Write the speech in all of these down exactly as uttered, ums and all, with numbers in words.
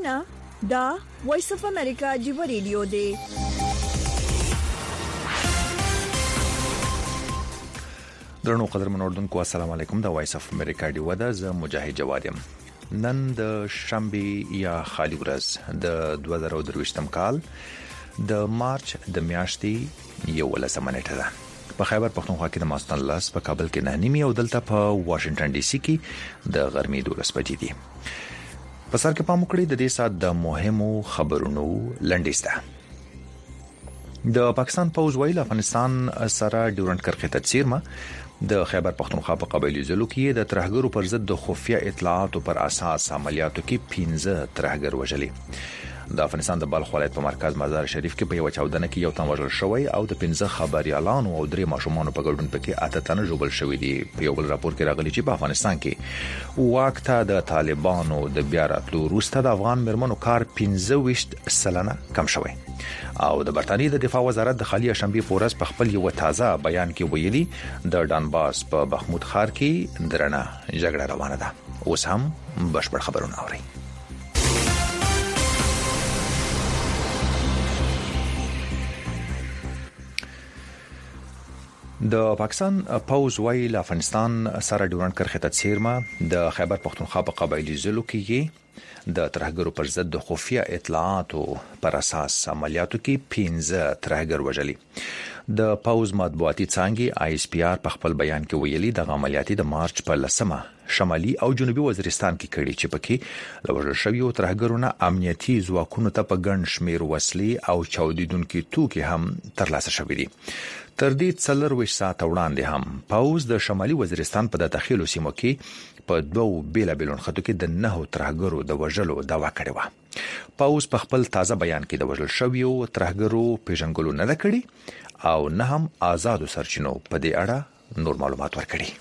اورینا دا وایس اف امریکا جیو ریډیو دی. درنو قدرمن اوردونکو السلام علیکم. دا وایس اف امریکا دی ودا ز مجاهد جواد يم. نن د شنبه یا خالی ورځ د دوه زره درویشتم کال د مارچ د میاشتې یو لسمه نیټه ده. په خیبر پښتونخوا کې د ماستان لاس په کابل کې نه نیمه او دلته په واشنگټن ډي سي کې د غرمې دولس بجې دي. په سر کې پام وکړئ د دې سات د مهمو خبرونو لنډیسته. د پاکستان پوز ویل افغانستان سره ډیورنډ کرښې ته څیرمه د خیبر پښتونخوا په قبایلی ضلعو کې د ترهګرو پر ضد د خفیه اطلاعاتو پر اساس عملیاتو کې پنځه ترهګر وژلي. د افغانستان د بلخ ولایت په مرکز مزار شریف کې په یو چاودنه کې یو تن وژل شوی او د پنځه خبريالانو او درې ماشومان په ګډون پکې اته تنه ژوبل شوی دي. په یو بل راپور کې راغلي چې په افغانستان کې واکته د طالبانو د بیا راتلو وروسته د افغان مرمنو کار پنځه ویشت سلنه کم شوی. او د برتانیې د دفاع وزارت د خالی شنبه پورس په خپل یو تازه بیان کې ویلي د ډانباس په بخمود ښار کې درنه جګړه روانه ده. اوس هم بشپړ خبرونه اوري. د پاکستان پوز ویل افغانستان سره ډیورنډ کرښې ته څیرمه د خیبر پښتونخوا په قبایلی ضلعو کې د ترهګرو پر ضد د خفیه اطلاعاتو پر اساس عملیاتو کې پنځه ترهګر وژلي. د پوز مطبوعاتي څانګې آی اس پی آر په خپل بیان کې ویلي د عملیاتي د مارچ په لسمه شمالي او جنوبي وزیرستان کې کړي چې پکې لوژل شوی او ترهګرونه امنیتي ځواکونو ته په ګڼ شمیر وسلې او چاودیدونکو توکي هم ترلاسه شوي دي. تر دې څلور ساعت وړاندې هم پوز د شمالي وزیرستان په داخلو سیمو کې په دوه بیلابل خطو کې د نه ترهګرو د وژلو دعوا کړې و. پوز په خپل تازه بیان کې د وژل شوی او ترهګرو پیژنګلو نه کړي او نه هم آزادو سرچینو په دې اړه نور معلومات ورکړي.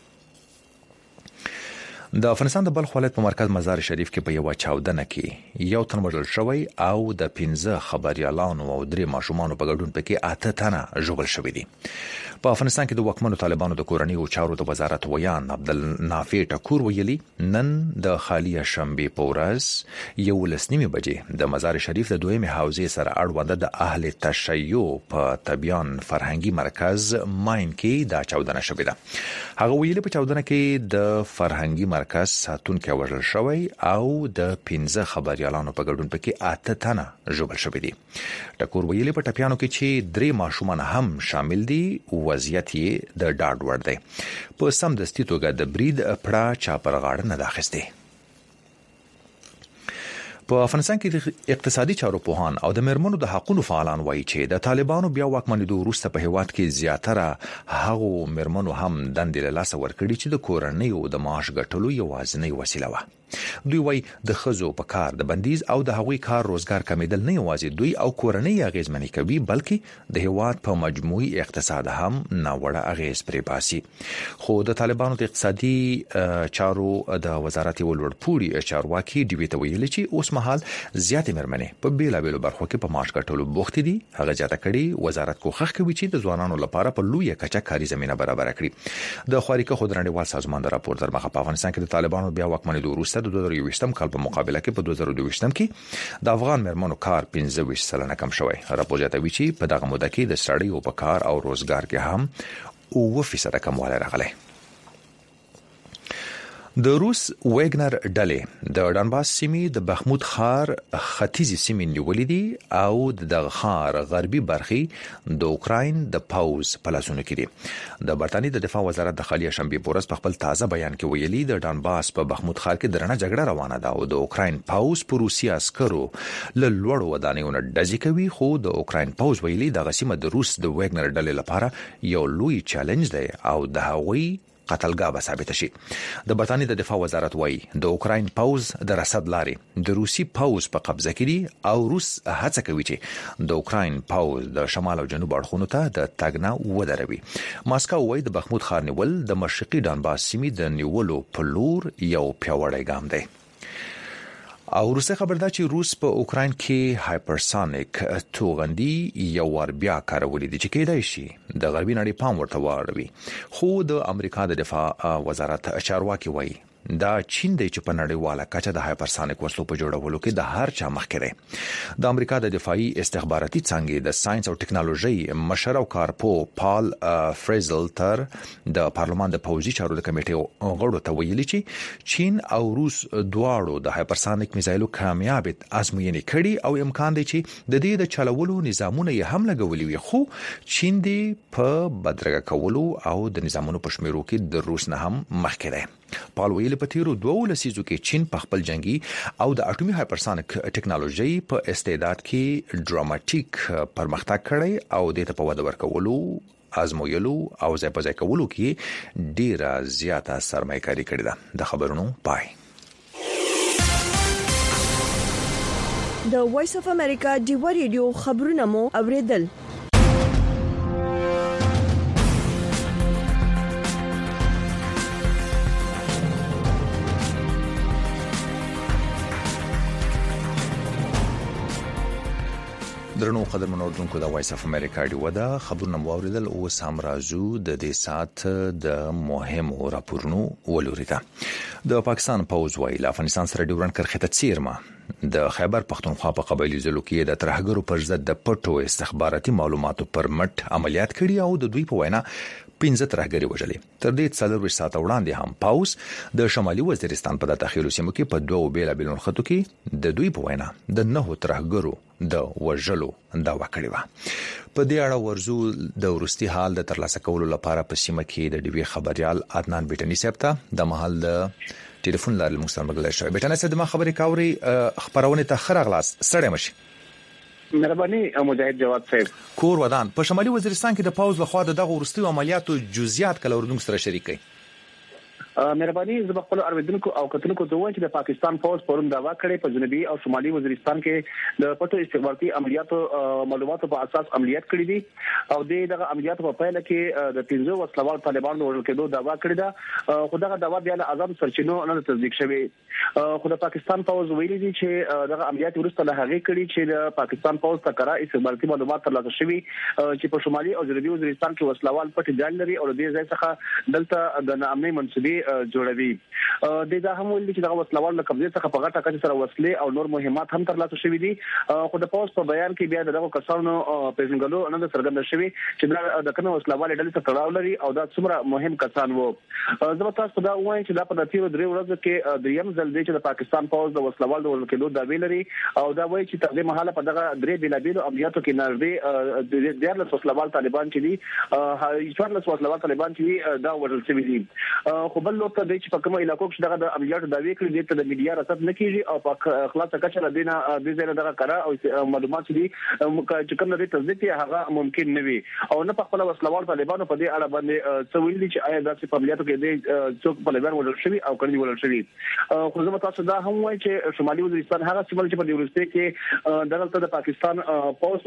د افغانستان د بلخ ولایت په مرکز مزار شریف کې په یو چاودنه کې یو تن وژل شوی او د پنځه خبريالانو او درې ماشومان په ګډون پکې اته تنه ژوبل شوی دي. په افغانستان کې د وکمنو طالبانو د کورنۍ او چارو د وزارت ویان عبدالنافع ټکور ویلي نن د خالی شنبه په ورځ یو لسنیمه بجې د مزار شریف د دویمه حوزې سره اړوند د اهل تشیع په طبيان فرهنګي مرکز ماین کې دا چاودنه شوې ده. هغه ویلي په چاودنه کې د فرهنګي مرکز ساتونکو وژل شوی او د پنځه خبريالانو په ګډون پکې اته تنه ژوبل شوی دي. ټکور ویلي په ټپيانو کې چې درې ماشومان هم شامل دي وضعیت یې د ډاډ وړ دی. په سم دستي توګه د برید پړه چا پر غاړه نه داخسته. په افغانستان کې د اقتصادي چارو پوهان او د مرمنو د حقوقو فعالان وایي چې د طالبانو بیا واکمنېدو وروسته په هیواد کې زیاتره هغو مرمنو هم دندې له لاسه ورکړي چې د کورنۍ او د معاش ګټلو یوازینۍ وسیله وه. دوی وایي د خزو په کار د بندیز او د هغوی کار روزګار کمیدل نه یوازې دوی او کورنۍ اغیزمنې کوي بلکې د هیواد په مجموعي اقتصاد هم ناوړه اغیز پرې باسي. خو د طالبانو د اقتصادي چارو د وزارت ولورپوري چارواکي ډیوی ته ویلي چې اوس مهال زیاتې مرمنې په بیلابېلو برخو کې په معاش ګټلو بوخت دي. هغه جاته کړي وزارت کوښښ کوي چې د ځوانانو لپاره په لویه کچه کاري زمينه برابر کړي. د خواريکه خودرنډیوال سازمان د راپور تر مخه په افغانستان کې د طالبانو بیا واکمنېدو وروسته د دوه زره یوویشتم کال په مقابله کې په دوه زره دویشتم کې د افغان مرمنو کار پنځه ویشت سلنه کم شوی. راپور جاتوي چې په دغه موده کې د سړیو په کار او روزګار کې هم اووه فیصد کموالی راغلی. د روس ویګنر ډلې د ډانباس سیمې د بخمود ښار ختیځي سیمې نیولې دي او د ښار غربي برخې د اوکراین د پوز په لاسونو کې دي. د برتانیې د دفاع وزارت د خالی شنبه پورس په خپل تازه بیان کې ویلي د ډانباس په بخمود ښار کې درنه جګړه روانه ده او د اوکراین پوز په روسي عسکرو له لوړو ودانیونو ډزې کوي. خو د اوکراین پوز ویلي د غسیمه د روس د ویګنر ډلې لپاره یو لوی چیلنج دی او د هغوی قتلګاه به ثابت شي. د برتانیې د دفاع وزارت وایي د اوکراین پوز د رسد لارې د روسي پوز په قبضه کې دي او روس هڅه کوي چې د اوکراین پوز د شمال او جنوب اړخونو ته د تګ نه ودروي. ماسکو وایي د بخمود ښار نیول د مشرقي ډانباس سیمې د نیولو په لور یو پیاوړی ګام دی. او روسي خبر دا چې روس په اوکراین کې هایپرسونیک توغندي یو ور بیا کارولې دي چې کېدای شي د غربي نړۍ پام ورته واړوي. خو د امریکا د دفاع وزارت چارواکي وایي دا چین د چ په نړیواله کچه د هایپرسونیک وسلو په جوړولو کې د هر چا مخکې دی. د امریکا د دفاعي استخباراتي څانګې د ساينس او ټکنالوژي مشر او کارپو پال فریزل تر د پارلمان د پوځي چارو د کمیټې غړو ته ویلي چې چین او روس دواړو د هایپرسونیک میزایلو کامیاب ازموینې کړي او امکان دی چې د دې د چلولو نظامونه یې هم لګولي وي، خو چین دی په بدرګه کولو او د نظامونو په شمیرو کې د روس نه هم مخکې دی. پال ویل په تیرو دوه لسیزو کې چین په خپل جنگي او د اټومي هایپرسونیک ټکنالوژي په استعداد کې ډراماټیک پرمختګ کړی او د ته په وده ورکولو ازمویلو او ځای په ځای کولو کې ډیره زیاته سرمایه‌کاري کړې ده. د خبرونو پای. د وایس اف امریکا ډیو ریډیو خبرونه مو اوریدل. درنو قدرمنو اوردونکو د وایس اف امریکا ډیو د خبرونه مو اوریدل او سم راځو د دې سات د مهمو راپورونو ولوريته. د پاکستان پوز ویل افغانستان سره ډیورن کرخه تسیرما د خیبر پختونخوا په قبایلی ضلعو کې د ترهګرو پر ضد د پټو استخباراتي معلوماتو پر مټ عملیات کړي او د دوی په وینا پنځه ترهګری وژلي. تر دې څلور ساعت وړاندې هم پاوز د شمالي وزیرستان په داخلي سیمو کې په دوه بیل بیل خطو کې د دوی په وینا د نه ترهګرو د وژلو داوا کړې و. په دې اړه ورزو د ورستي حال د ترلاسه کولو لپاره په سیمه کې د ډیوی خبريال عدنان بیٹنی صاحب ته د محل د ټلیفون لارې موږ سره مګل شوی. بیٹنی صاحب د ما خبرې کاوري خبرونه ته خرغلاس سړی مشي. مهرباني مجاهد جواد صاحب. کور ودان په شمالي وزیرستان کې د پاوز لخوا دغه ورستي عملیاتو جزئیات کله اردن سره شریک کړي. مهرباني زه خپل اوریدونکو او کتونکو ته وایم چې د پاکستان فوج پرون داوا کړې په جنوبي او شمالي وزیرستان کې د پټو استخباراتي عملیاتو معلوماتو په اساس عملیات کړې دي او دغه عملیاتو په پیل کې د پنځو وسلوال طالبانو ورل کېدو داوا کړې ده. خو دغه داوا بیا له آزاد سرچینو نه تصدیق شوی. خو د پاکستان فوج ویلي دي چې دغه عملیات ورسته له هغه کړي چې د پاکستان فوج تکرا استخباراتي معلومات ترلاسه شوي چې په شمالي او جنوبي وزیرستان کې وسلوال پټ ځای لري او د دې ځای څخه دلته د نامنۍ منسوبي جوړوي. د دا هم ویل چې دغه وسلوال له قبضه څخه په غټه کچه سره وسلې او نور مهمات هم ترلاسه شوي دي. خو د پوسټ په بیان کې بیا دغه کسانو پیژنګلو نه څرګند شوی چې د کنه وسلوال ډلې څخه تړاو لري او دا څومره مهم کسان وو. زه تاسو دا وایم چې دا په تیرو درې ورځو کې دریم ځل دی چې د پاکستان پوز د وسلوال د ورکېدو دا ویلري او دا وایي چې تر دې مهاله په دغه درې بلابیلو عملیاتو کې نږدې ډېر له وسلوال طالبان چې دي هیڅ له وسلوال طالبان چې دا ورل شوی دي. خو بل لوت د چې په کومه علاقو کې دغه د عملیاتو داوی کړی دي ته د میډیا رسد نه کیږي او په خلاصه کچه لدينا د زیره دغه قرار او معلومات دي چې کوم د تصدیق هغه ممکن نه وي او نه په خپل وسلوال طالبانو په دې اړه باندې څه ویلي چې آیا د عملیاتو کې د څوک په لور ورل شوی او کړي ورل شوی. خو زه تاسو دا هم وایم چې شمالي وزیرستان هغه سیمه چې په دې ورسته کې دغه د پاکستان پوس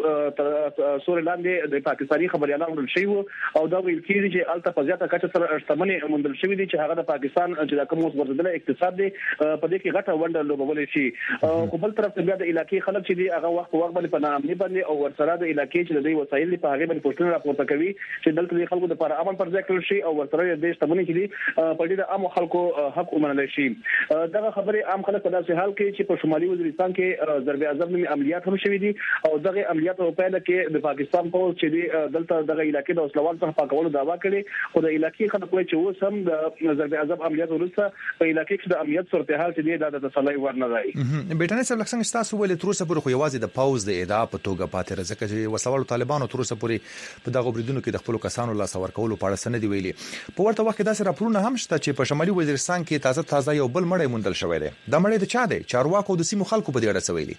سوري لاندې د پاکستاني خبريالانو ورل شوی او دا ویل کیږي چې الته په زیاته کچه سره اشتمنې مندل شوی دي چې هغه د پاکستان چې د کوم ورزدل اقتصاد دی په دې کې غټه ونډه لوبولې شي. خو بل طرف ته بیا د علاقې خلک چې دی هغه وخت وخت باندې په نامني باندې او ورسره د علاقې چې د دوی وسایل په هغه باندې پوښتنه راپورته کوي چې دلته د خلکو لپاره امن پر ځای کړل شي او ورسره د اشتمنې چې دی په دې د عام خلکو حق ومنل شي. دغه خبره عام خلک په داسې حال کې چې په شمالي وزیرستان کې ضرب اعظم نومي عملیات هم شوي دي او دغه عملیات په پیل کې د پاکستان په چې دی دلته دغه علاقې د وسلوال څخه پاکولو دعوا کړي خو د علاقې خلک وایي چې اوس هم د ضرب اعظم عملیات ورسره په علاقې کې د امنیت صورتحال چې دی د تسلی ورنه راځي. بیٹنی صاحب لکه څنګه تاسو ولې تر اوسه پورې خو یوازې د پاوز د ادعا په توګه پاتې راځي چې وسلوال طالبانو تر اوسه پورې په دغه بریدونو کې د خپل کسانو لاس ورکولو په اړه سند ویلي. په ورته وخت کې داسې راپورونه هم شته چې په شمالي وزیرستان کې تازه تازه یو بل مړی موندل شوی دی. دا مړی د چا دی؟ چارواکو د سیمو خلکو په دې اړه څه ویلي؟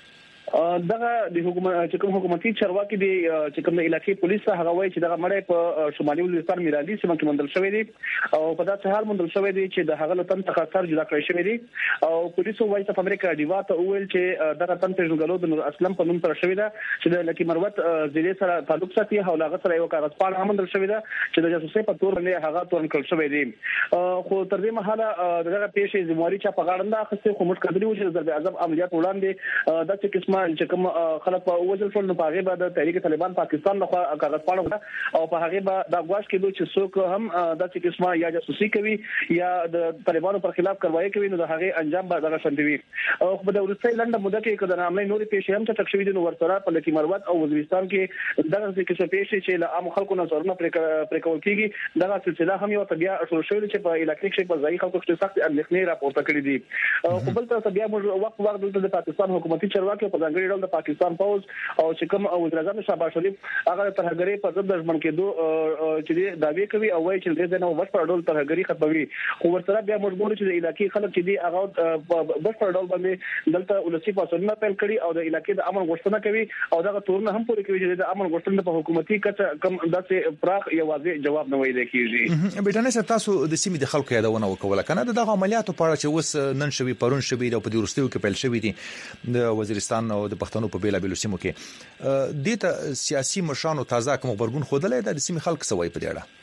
دغه د حکومت چې کوم حکومتي چارواکي دي چې کوم د علاقې پولیس هغه وایي چې دغه مړی په شمالي وزیرستان میرالي سیمه کې مندل شوی دی او په داسې حال مندل شوی دی چې د هغه له تن څخه سر جدا کړی شوی دی او پولیسو وایي چې امریکا ډیوا ته ویل چې دغه تن پیژنګلو د نور اسلم په نوم تر شوی دی چې د لکی مروت ضلع سره تعلق ساتي او هغه سره یو کاغذ پاڼه مندل شوی دی چې د جاسوسي په تور باندې هغه تورن کړل شوی دی. خو تر دې مهاله دغه پیښې زمواري چا په غاړه نه اخستې خو موږ کډلی و چې د ضرب اعظم عملیات وړاندې د څه قسمه چې کوم خلک په وژل شول نو په هغه بعد تحریک طالبان پاکستان له کاغذ پاڼه او په هغه بعد د غواش کې چې څوک هم د څه قسمه یا جاسوسي کوي یا د طالبانو پر خلاف کاروایی کوي نو د هغه انجام به دغه شندوي او په د ورستۍ لنډه موده کې کله نامې نورې پیښې هم چې تکشوي دي نو ورسره په لکی مروت او وزیرستان کې دغه څه پیښې چې له عام خلکو نظرونه پر کول کیږي دغه سلسله هم یو طبيعه اصول شوی چې په علاقې کې په ځای خلکو کې سخت اندېښنې راپورته کړې دي او بل ته بیا موږ وخت وخت د پاکستان حکومتي چارواکي په ځانګړي ډول د پاکستان پوز او چې کوم وزیر اعظم شهباز شریف هغه ترهګری په ضد ژمن کېدو چې داوی کوي او وايي چې د نو بس پر ډول ترهګری ختموي خو ورسره بیا مجبور چې د علاقې خلک چې دي هغه بس پر ډول باندې دلته ولسی فاصله پیل کړي او د علاقې د امن غوښتنه کوي او دغه تورونه هم پوری کوي چې د امن غوښتنه په حکومتي کچه کم داسې پراخ یو واضح جواب نه ویل کیږي بیٹانه سره تاسو د سیمې د خلکو یادونه وکوله کنه دغه عملیاتو په اړه چې وس نن شوي پرون شوي او په دروستیو کې پیل شوي دي د وزیرستان او د پښتنو په بیلا بیلو سیمو کې د ته سیاسي مشرانو تازه کوم خبرګون خوده د سیمې خلک سوي په اړه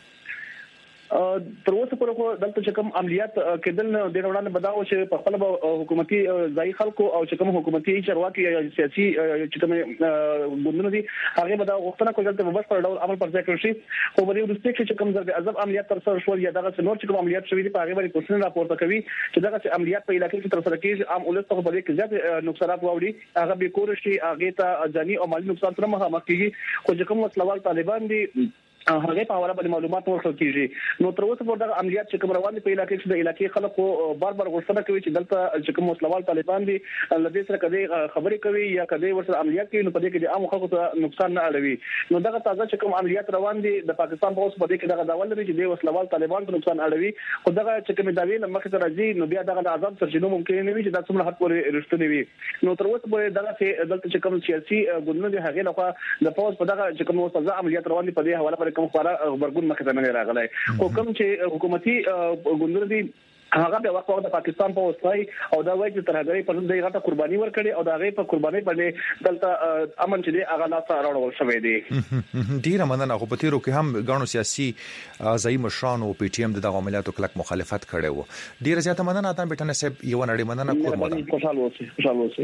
تر اوسه پورې دلته چې کوم عملیات کېدل نه د وړاندې بداو چې په خپل حکومتي ځای خلکو او چې کوم حکومتي چارواکي سیاسي چې کوم ګوندونه دي هغه بداو غوښتنه کوي چې په بس پر ډول عمل پر ځای کړی شي خو په دې ورسته کې چې کوم ضرب عذاب عملیات تر سره شو یا دغه نور چې کوم عملیات شوی دي په هغه باندې کوشش راپورته کوي چې دغه عملیات په علاقې کې تر سره کېږي عام ولست په دې کې زیات نقصانات واوړي هغه به کور شي هغه ته ځاني او مالی نقصان سره مخامخ کیږي خو چې کوم وسلوال طالبان دي هغه په اړه باندې معلومات ورکړل کیږي نو تر اوسه پورې د عملیات چې کوم روان دي په علاقې کې د علاقې خلکو بار بار غوښتنه کوي چې دلته چې کوم مسلوال طالبان دي لدې سره کدي خبرې کوي یا کدي ورسره عملیات کوي نو په دې کې د عام خلکو ته نقصان نه اړوي نو دغه تازه چې کوم عملیات روان دي د پاکستان په اوس په دې کې دغه ډول لري چې د مسلوال طالبان ته نقصان اړوي خو دغه چې کوم داوی لمخې ته راځي نو بیا دغه د عذاب سرچینو ممکن نه وي چې د څومره حد پورې رښتونی وي نو تر اوسه پورې دغه دلته چې کوم سیاسي ګوندونه دي هغه لخوا د پوز په دغه چې کوم وسازه عملیات روان دي په دې حواله پر کوم خبره ګون مخه ته نه راغلی خو کوم چې حکومتي ګوندونه دي هغه به وخت وخت د پاکستان په وسای او دا وایي چې ترهګری پر دې غټه قرباني ورکړي او دا غي په قرباني باندې دلته امن چې دی هغه لا سره راوړل شوی دی ډیره مننه خو په تیرو کې هم غاڼو سیاسي ځای مشران او پی ټی ایم د عملیاتو کلک مخالفت کړي وو ډیره زیاته مننه تاسو بیٹانه صاحب یو نړۍ مننه کوم مده خوشاله اوسئ خوشاله اوسئ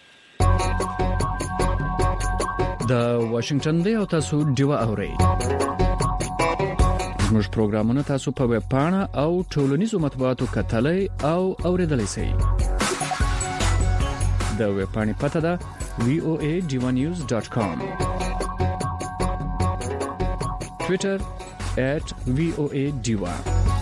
د واشنگټن دی او تاسو دیوا اورئ زموږ پروګرامونه تاسو په ویب پاڼه او ټولنیزو مطبوعاتو کتلای او اوریدلای شئ د ویب پاڼې پته ده وی او ای ډیوا نیوز ډاټ کام ټوئیټر ایٹ وی او ای ډیوا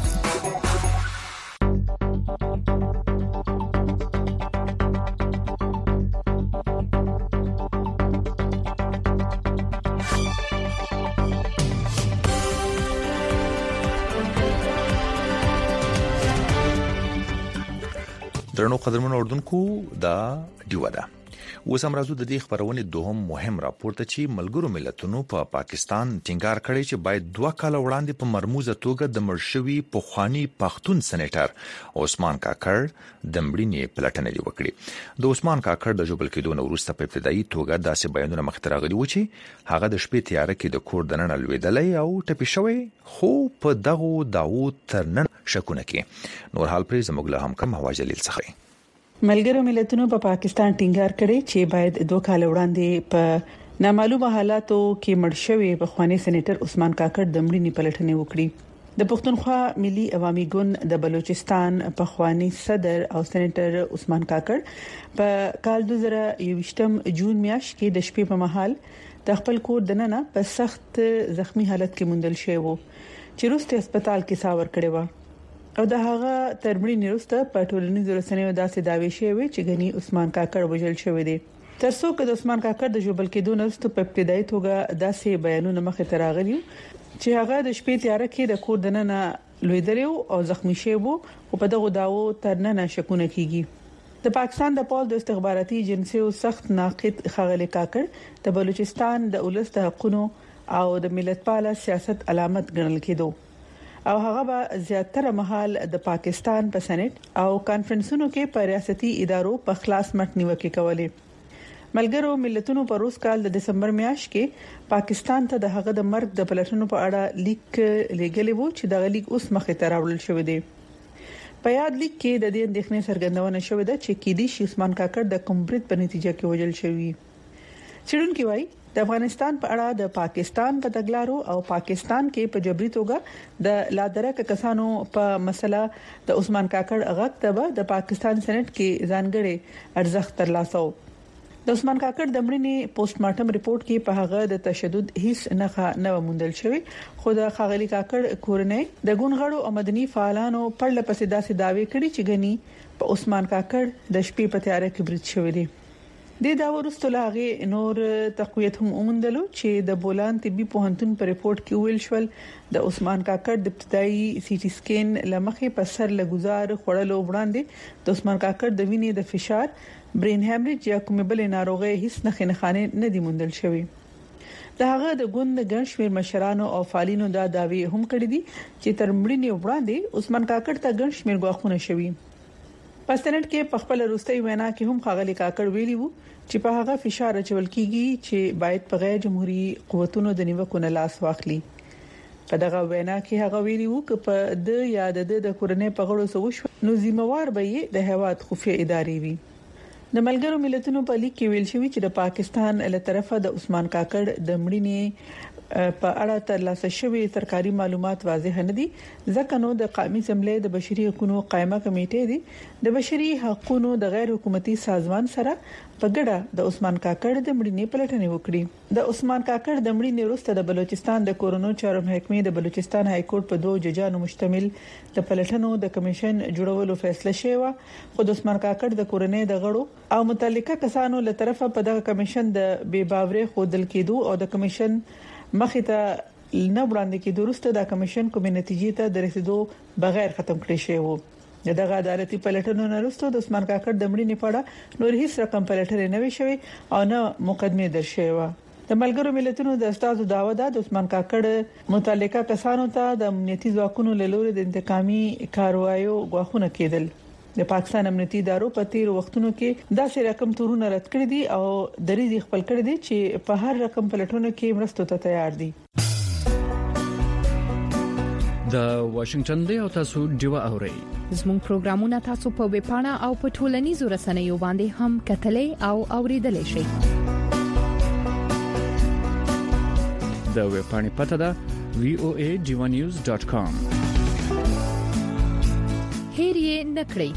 درنو قدرمن اردوونکو دا دیوا ده اوس هم راځو د دې خبرونه دوهم مهم راپورته چې ملګرو ملتونو په پا پاکستان ټینګار کړی چې باید دوه کال وړاندې په مرموزه توګه د مرشوي پخوانی پښتون سېنیټر عثمان کاکړ د مړینې پلټنې وکړي د عثمان کاکړ د جوبل کېدو وروسته په ابتدایي توګه داسې بیانونه مخ ته راغلي و چې هغه د شپې تیاره کې د کور دننه لویدلې او ټپي شوی خو په دغه داو ترنن شکونه کې نور حال پرې زموږ له هم کوم هواجلیل څخه ملګرو ملتونو په پا پاکستان ټینګار کړی چې باید دوه کال وړاندې په نامعلومه حالاتو کې مړ شوی پخوانی سېنیټر عثمان کاکړ د مړینې پلټنې وکړي د پښتونخوا ملي عوامي ګوند د بلوچستان پخوانی صدر او سېنیټر عثمان کاکړ په کال دوه زره یوویشتم جون میاشت کې د شپې په مهال د خپل کور دننه په سخت زخمی حالت کې موندل شوی وو چې روسته هسپتال کې ساور کړی و او د هغه ترمړي نرسته په ټولنیزو رسنیو داسې داوی شوی چې غني عثمان کاکړ وژل شوی دی ترڅو چې د عثمان کاکړ د جوبل کېدو نرسته په ابتدایي توګه داسې بیانونه مخه ته راغلي چې هغه د شپې تیاره کې د کور دننه لویدلیو او زخمی شوی وو او په دغه داو ترننه شکونه کیږي د پاکستان د پول د استخباراتي ایجنسیو سخت ناقد خغلی کاکړ د بلوچستان د اولس د حقوقو او د ملتپاله سیاست علامت ګڼل کېدو او هغه به زیاتره مهال د پاکستان په سېنات او کانفرنسونو کې په ریاستي ادارو په خلاص مټ نیوکه کولې ملګرو ملتونو په روس کال د دسمبر میاشت کې پاکستان ته د هغه د مرګ د پلټنو په اړه لیک لګلې وو چې د لیک اوس مخه ته راوړل شوې دی په یاد لیک کې د دې اندېښنې څرګندونه شوې ده چې کېدی شي عثمان کاکړ د کومبریت په نتیجه کې وژل شوی. چېرونکو وايي د افغانستان په اړه د پاکستان په تګلارو او پاکستان کې په جبري توګه د لادرک کسانو په مسله د عثمان کاکړ غږ ته د پاکستان سېنات کې ځانګړي ارزښت ترلاسه و. د عثمان کاکړ د مړینې پوسټ مارټم ریپورت کې په هغه د تشدد هیڅ نه نه موندل شوی، خو د خاغلی کاکړ کورنۍ د ګونغړو او مدني فعالانو پر لپسې داسې داوی کړي چې غني په عثمان کاکړ د شپې په تیاره کې برید شوی دی. د دا ورستو لاغه نور تقویت هم اومندلو چې د بولان طبي پوهنتون په ریپورت کې ویل شول د عثمان کاکړ د ابتدایي سی ټي سکین لمخې په سر لګزار خړلو وړاندې د عثمان کاکړ د وینې د فشار، برین هیمریج یا کومه بل ناروغي هیڅ نه خنخانه نه دي موندل شوی. د هغه د ګوند ګڼ شمیر مشرانو او فعالینو دا داوی هم کړی دي چې تر مړینې وړاندې عثمان کاکړ ته ګڼ شمیر غواخونه شوی. په سېنات کې په خپل وروستي وینا کې هم خاغلی کاکړ ویلي وو چې په هغه فشار اچول کیږي چې باید په غیر جمهوریت قوتونو د نیوکو نه لاس واخلي. په دغه وینا کې هغه ویلي وو چې په د یاد د کورنۍ په غړو سوش نو ذمہوار به یې د هواد خفیه ادارې وي. د ملګرو ملتونو په لیک کې ویل شوی چې د پاکستان له طرفه د عثمان کاکړ د مړینې په اړه ترلاسه شوی سرکاري معلومات واضح نه دي، ځکه نو د قومي اسمبلی د بشري حقوقو قائمه کمیټې دي د بشري حقوقو د غیر حکومتي سازمان سره په ګډه د عثمان کاکړ د مړینې پلټنې وکړي. د عثمان کاکړ د مړینې وروسته د بلوچستان د کورونو چارو محکمې د بلوچستان های کورټ په دوه ججانو مشتمل د پلټنو د کمیشن جوړولو فیصله شوه، خو د عثمان کاکړ د کورنۍ د غړو او متعلقه کسانو له طرفه په دغه کمیشن د بے باوري خودل کېدو او د کمیشن مخې ته نه وړاندې کېدو وروسته د کمیشن کومې نتیجې ته د رسیدو بغیر ختم کړی شوی وو. دغه عدالتي پلټنو نه وروسته د عثمان کاکړ د مړینې په اړه نور هیڅ رقم پلټنې نه وی شوی او نه مقدمه در شوی و. د ملګرو ملتونو د استادو داوا ده د عثمان کاکړ متعلقه کسانو ته د امنیتي ځواکونو له لوري د انتقامي کاروایو غواخونه کېدل. د پاکستان امنیتي ادارو په تیر وختونو کې داسې رقم تورونه رد کړی دي او دریځ خپل کړی دي چې په هر رقم پلټونو کې مرستو ته تیار دي. د واشنگټن دی او تاسو دیوا اورئ. زموږ پروګرامونه تاسو په ویب پاڼه او په ټولنیزو رسنیو باندې هم کتلای او اوریدلای شئ. د ویب پاڼې پته ده وی او ای ډیوا نیوز ډاټ کام. هیر یې نکړئ.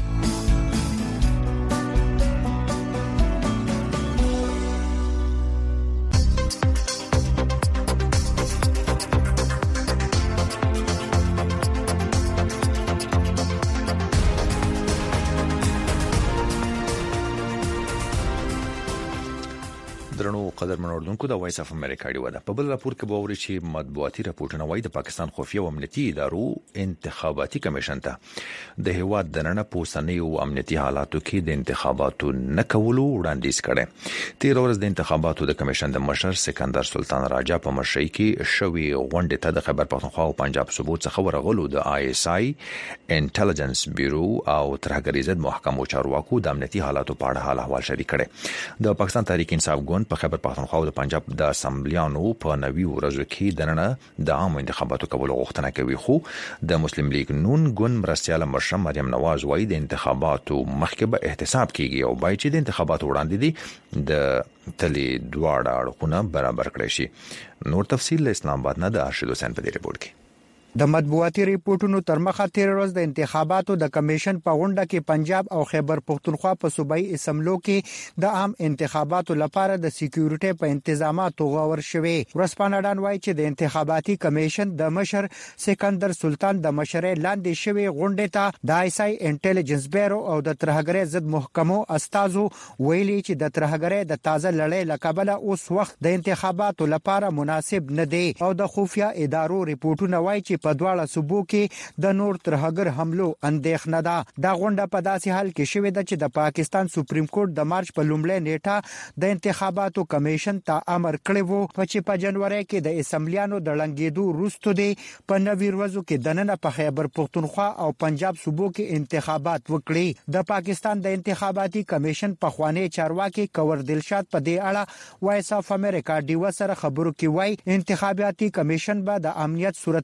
درنو قدرمن اوردونکو د وایس اف امریکا دی ودا په بل راپور کې باوري چې مطبوعاتي راپورټونه وایي د پاکستان خفیه او امنیتي ادارو انتخاباتي کمیشن ته د هیواد د نن پوسنۍ او امنیتي حالاتو کې د انتخاباتو نه کولو وړاندیز کړي. تیر ورځ د انتخاباتو د کمیشن د مشر سکندر سلطان راجا په مشرۍ کې شوی غونډه ته د خیبر پختونخوا او پنجاب صوبو څخه ورغلو د آی اس آی انټيليجنس بیورو او ترهګری ضد محکمو چارواکو د امنیتي حالاتو په اړه حال احوال شریک کړي. د پاکستان تحریک انصاف ګوند په خیبر پختونخوا او د پنجاب د اسمبلیانو په نوي ورځو کې دننه د عام انتخاباتو کولو غوښتنه کوي، خو د مسلم لیگ نون ګوند مرستياله مشر مریم نواز وايي د انتخاباتو مخکې به احتساب کیږي او باید چې د انتخاباتو وړاندې دي د تلي دواړه اړخونه برابر کړي شي. نور تفصيل له اسلام آباد نه د ارشد حسین په دې ریپورت کې. د مطبوعاتي ریپورتونو تر مخه تیر ورځ د انتخاباتو د کمیشن په غونډه کې پنجاب او خیبر پختونخوا په صوبایي اسمبلو کې د عام انتخاباتو لپاره د سکیورټي په انتظاماتو غور شوي. ورسپانډان وایي چې د انتخاباتي کمیشن د مشر سکندر سلطان د مشرۍ لاندې شوی غونډه ته د آی اس آی انټيليجنس بیورو او د ترهګری ضد محکمو استازو ویلي چې د ترهګری د تازه لړۍ لقبله اوس وخت د انتخاباتو لپاره مناسب نه دی او د خفیه ادارو ریپورتونه وایي چې په دواړه صوبو کې د نور ترهګر حملو اندېښنه ده. دا غونډه په داسې حال کې شوې ده چې د پاکستان سپریم کورټ د مارچ په لومړۍ نیټه د انتخاباتو کمیشن ته امر کړی وو چې په جنوري کې د اسمبلیانو د لنګېدو وروسته دی په نوي ورځو کې د نن په خیبر پختونخوا او پنجاب صوبو کې انتخابات وکړي. د پاکستان د انتخاباتي کمیشن په خوانی چارواکي کور دلشاد په دې اړه وایس اف امریکا ډیو سره خبرو کې وایي انتخاباتي کمیشن به د امنیت صورتحال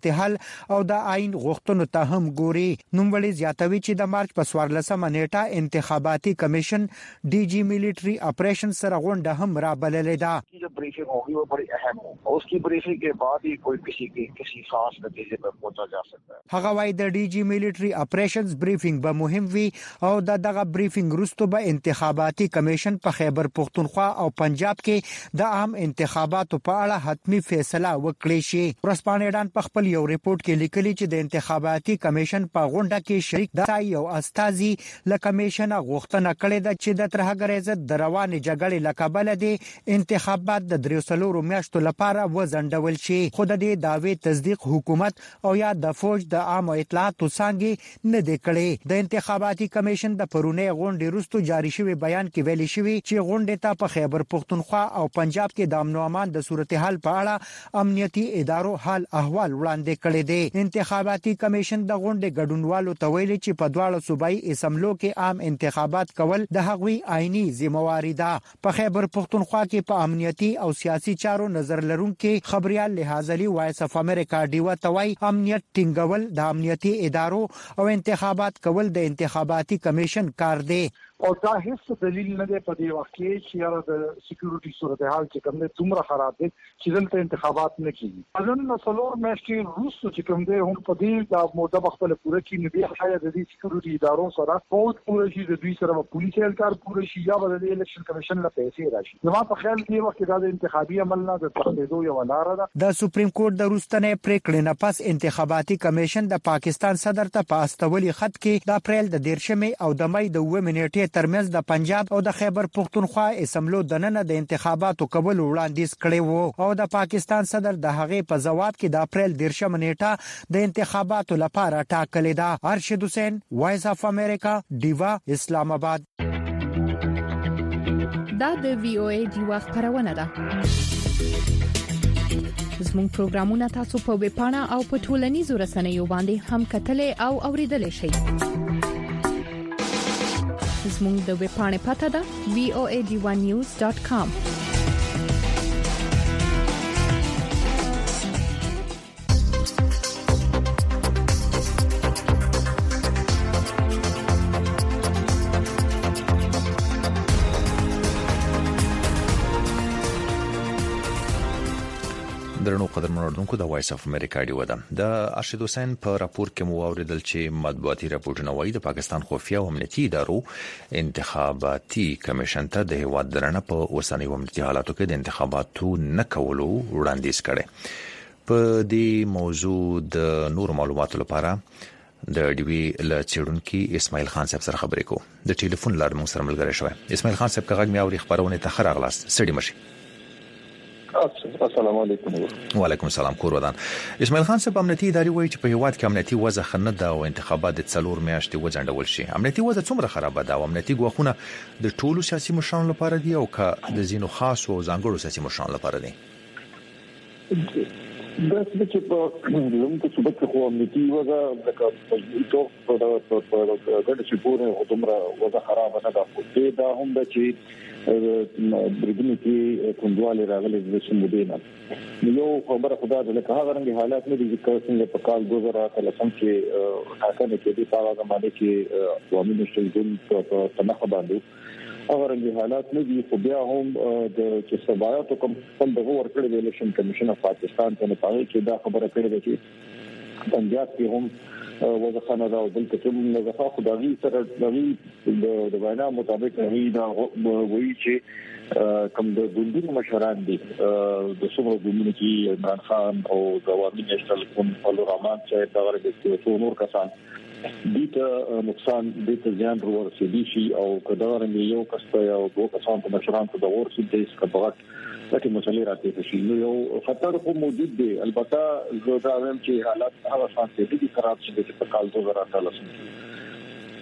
او د آئین غوښتنو ته هم ګوري. نوموړي زیاتوي چې د مارچ په څوارلسمه نیټه انتخاباتي کمیشن D G military operation सर غونډه هم را بللې ده. जो ब्रीफिंग होगी वो बड़ी अहम हो और उसकी ब्रीफिंग के बाद ही कोई किसी की किसी खास नतीजे पर पहुंचा जा सकता है. هغه وايي د D G military operations بریفینګ به مهم وي او د دغه بریفینګ وروسته به انتخاباتي کمیشن په خیبر پختونخوا او پنجاب کې د عام انتخاباتو په اړه حتمی فیصله وکړي شي. ورسپانېډان په خپل یو ریپورت کې لیکلي چې د انتخاباتي کمیشن په غونډه کې شریک د یو استازي ل کمیشن غوښتنه کړې ده چې د ترهګریزه د روانې جګړې لکبل دي انتخابات د دریوسلورو میاشتو لپاره وزندول شي. خو د دې داوی تصدیق حکومت او یا د فوج د عام اطلاعاتو څنګه نه دی کړی. د انتخاباتي کمیشن د پرونی غونډې وروسته جاری شوی بیان کې ویلي شوی چې غونډه ته په خیبر پختونخوا او پنجاب کې د امن او امان د صورتحال په اړه امنیتي ادارو حال احوال وړاندې کړی دی. انتخاباتي کمیشن د غونډې ګډونوالو ته ویلي چې په دواړو صوبایي اسمبلو کې عام انتخابات کول د هغوی آئینی ذمہواری ده. په خیبر پختونخوا کې په امنیتي او سیاسي چارو نظر لرونکي خبريال لحاظ علي وایس اف امریکا ډیو توای امنیت ټینګول د امنیتي ادارو او انتخابات کول د انتخاباتي کمیشن کار دی. او دا هیڅ دلیل نه دی په دې وخت کې چې یاره د سکیورټي صورتحال چې کوم دی دومره خراب دی چې دلته انتخابات نه کیږي. ځکه نو څلور میاشتې وروسته چې کوم دی هم په دې د موده خپل پوره کې نه دی حیا د دې سکیورټي ادارو سره فوج پوره شي د دوی سره پولیس اهلکار پوره شي یا د الیکشن کمیشن له پیسې راشي. نو په خیال دی وخت دا د انتخابي عمل نه د ترېدو یو لار ده. د سپریم کورټ د روستنې پریکړې نه پس انتخاباتي کمیشن د پاکستان صدر ته په استولي خط کې د اپریل د دیرشمې او د مې د اووه نیټې ترمنځ د پنجاب او د خیبر پختونخوا اسمبلو د نن د انتخاباتو کول وړاندیز کړي وو او د پاکستان صدر د هغې په جواب کې د اپریل دیرشمې نیټه د انتخاباتو لپاره ټاکلې ده. ارشد حسین وایس اف امریکا دیوا اسلام آباد. دا د وی او ای دیوا خبرونه ده. زموږ پروګرامونه تاسو په ویب پاڼه او په ټولنیزو رسنیو باندې هم کتلې او اوریدلې شئ. زموږ د ویب پاڼې پته ده وی او ای ډی ون نیوز ډاټ کام. درنو قدرمنو اوردونکو د وایس اف امریکا دی ودا د ارشد حسین په راپور کې مو اوریدل چې مطبوعاتي راپورټونه وایي د پاکستان خفیه او امنیتي ادارو انتخاباتي کمیشن ته د هیواد درنه په اوسنۍ امنیتي حالاتو کې د انتخاباتو نه کولو وړاندیز کړي. په دې موضوع د نور معلوماتو لپاره د ډیوی ل چیرونکو اسماعیل خان صاحب سره خبرې کوو. د ټلیفون لار موږ سره ملګری شوی. اسماعیل خان صاحب کغه مې اوري خبرونه ته خره غلاس سړي مشي. السلام علیکم. وعلیکم السلام. کور ودان. اسماعیل خان صاحب امنیتي ادارې وایي چې په هیواد کې امنیتي وضع خنه ده او انتخابات د څلور میاشتې وځنډول شي. امنیتي وضع څومره خراب ده او امنیتي ګواښونه د ټولو سیاسي مشرانو لپاره دي او که د زینو خاص او ځانګړو سیاسي مشرانو لپاره دي؟ دا چې په لومړي صورت کې خو امنیتي وضع لکه په ټول په ګډ شي پورې دومره وضع خراب نه ده. خو دا هم ده چې برګنی کې کوندواله راغلي د شمودینه یو خبره خدای دې له هغه رنګ حالات نه دي چې څنګه په کال دوه زره اتلسم کې ټاکنه کې د پاوه زمانه کې عوامي مشرلګون په تنخوا باندې هغه رنګ حالات نه دي. خو بیا هم د چې سبایاتو کوم خپل دغه ورکړل د الیکشن کمیشن اف پاکستان ته نه پاره کې دا خبره کړې ده چې پنجاب کې هم وځخانه دا او دلته کوم نه خدای سره د د وینا مطابق هی دا وایي چې کوم د ګوندونو مشران دي د څومره ګوندونو کې عمران خان او د عوامي نېشنل کنفرنس رحمان چې دا ورته څو نور کسان دي ته نقصان دي ته ځان ورسېدي شي او کدا رنګ یو کس او دوه کسان په مشران ته د ورسېدي سکبغت لکه مسلې راځي چې نو یو خطر خو موجود دی. البته زه دا وایم چې حالات هغه څنګه دي خراب شي چې په کال دوه زره اتلس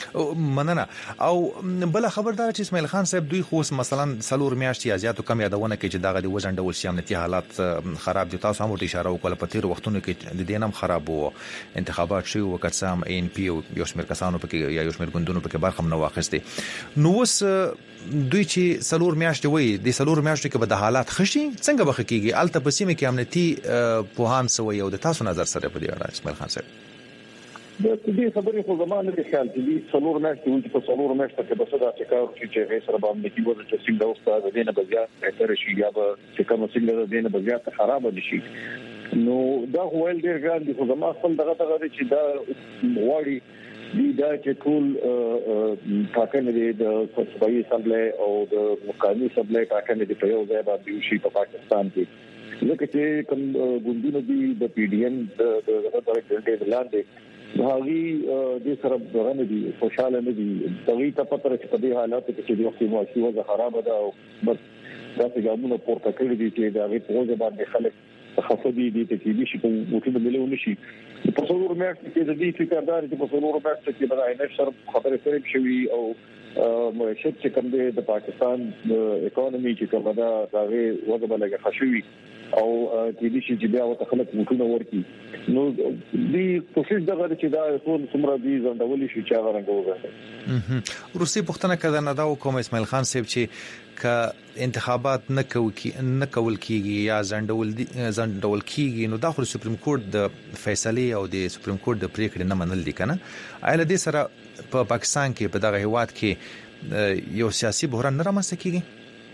مننه. او بل خبردار چې اسماعیل خان صاحب دوی خو مثلا سلور میاشتې یا زیاتو کم یادونه کې چې دغه د وزن ډول سیامنتي حالات خراب دي. تاسو هم اشاره وکړه په تیر وختونو کې د دینم خراب وو، انتخابات شوي وکړ سم ان پی او یو شمېر کسانو پکې یا یو شمېر ګوندونو پکې برخه نه واخیسته. نو وس دوی چې سلور میاشتې وي د سلور میاشتې کې به د حالات خشي څنګه بخ کېږي الته په سیمه کې امنیتي پوهان سوي او د تاسو نظر سره په دې اړه اسماعیل خان صاحب؟ د دې خبرې خو زمانه د خیال چې څلور میاشتې ولې په څلور میاشتې کې بس دا چې کار چې غیر سره باندې کې وځي چې څنګه اوسه د دینه بزیات بهتر شي یا به چې کوم څنګه د دینه بزیات خراب دي شي. نو دا ویل ډیر ګران دي خو زمما خپل دغه دغه چې دا واري دی دا چې ټول ټاکنې دي د صوبایي اسمبلی او د مقامي اسمبلی ټاکنې دي په یو ځای باندې شي په پاکستان کې. لکه چې کوم ګوندونه دي د پی ډی ایم د دغه ډېر لاندې هغه د سره غنه دي خوشاله نه دي. دغه ته پتر چې په دې حالاتو کې د وخت مواشي وضع خراب ده او بس دا څنګه ګامونه پورته کړی دي چې دا غي په وجه باندې خلک خفدي دي ته کې دي چې په وټو مليون شي. په څلور میاشتې کې د دې فکر دار چې په څلور میاشتې کې برای نه سر خبره سره شوي او معیشت چې کوم دی د پاکستان د اکانومي چې کومه دا هغه وضع بلګه خشوي او د دې چې بیا وته خلک وټونه ورکی. نو دې کوشش دغه چې دا ټول څومره دي زندولي شي چې هغه رنګوږي. روسي پښتنه کده نه دا کوم اسماعیل خان صاحب چې ک انتخابات نه کوي نه کول کیږي یا زندول زندول کیږي نو داخل سپریم کورت د فیصله او د سپریم کورت د پریکړې نه منل دي کنه. آیا د سره په پاکستان کې په دغه هیواد کې یو سیاسي بحران نه رامنځته کیږي؟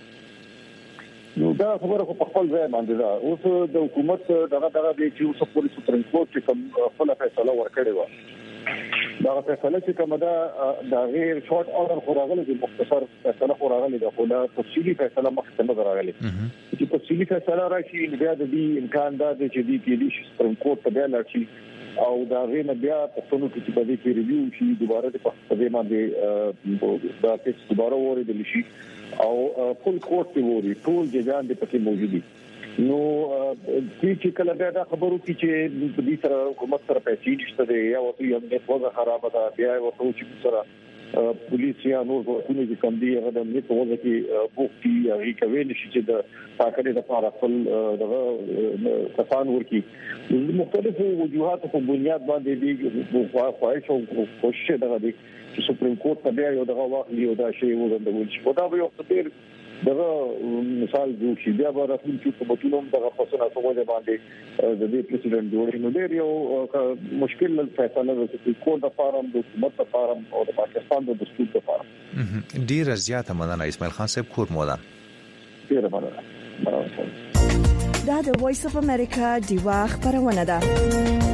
نو دا خبره په خپل ځای باندې ده. اوس د حکومت دغه دغه د چې اوس په سپریم کورت کې کوم خپل فیصله ورکړې و دا فیصله چې کومه ده دا غیر شورت اورډر خوراغله د مختصر فیصله خوراغله د خلا تفصیلی فیصله مخکې نه راغلي. چې تفصیلی فیصله راشي بیا د دې امکان ده چې د پی ډی سپریم کورت ته بیا لارشي او دا غیر بیا په څونو کې چې په دې کې ریویو شي دوباره د پښتو باندې دا چې دوباره وری د لشي او فل کورت دی وری ټول ججان د پکې موجود دي. نو چې کله بیا دا خبرو کې چې د دې سره حکومت سره پیسې نشته دی یا وته یو نه وضع خراب ده بیا وته چې سره پولیس یا نور ورته چې کوم دی هغه د امنیت وضع کې بوختي هغه کوي نشي چې د پاکستان لپاره خپل دغه کسان ورکی مختلفو وجوهات په بنیاد باندې دی خواهش او کوشش دغه دی چې سپریم کورت ته بیا یو دغه واخلي او دا شی وګندول شي. دا به یو خطر دغه مثال جوړ شي بیا به راځي چې په بتونو دغه فصله سموجه باندې د دې پریزیدنت جوړ نو ډیر یو مشکل فیصله ده چې کور د فارم د حکومت د فارم او د پاکستان د دستور د فارم. ډیر زیاته مننه اسماعیل خان صاحب کور مودان. ډیر مننه. دا د وایس اف امریکا دیوا خبرونه ده.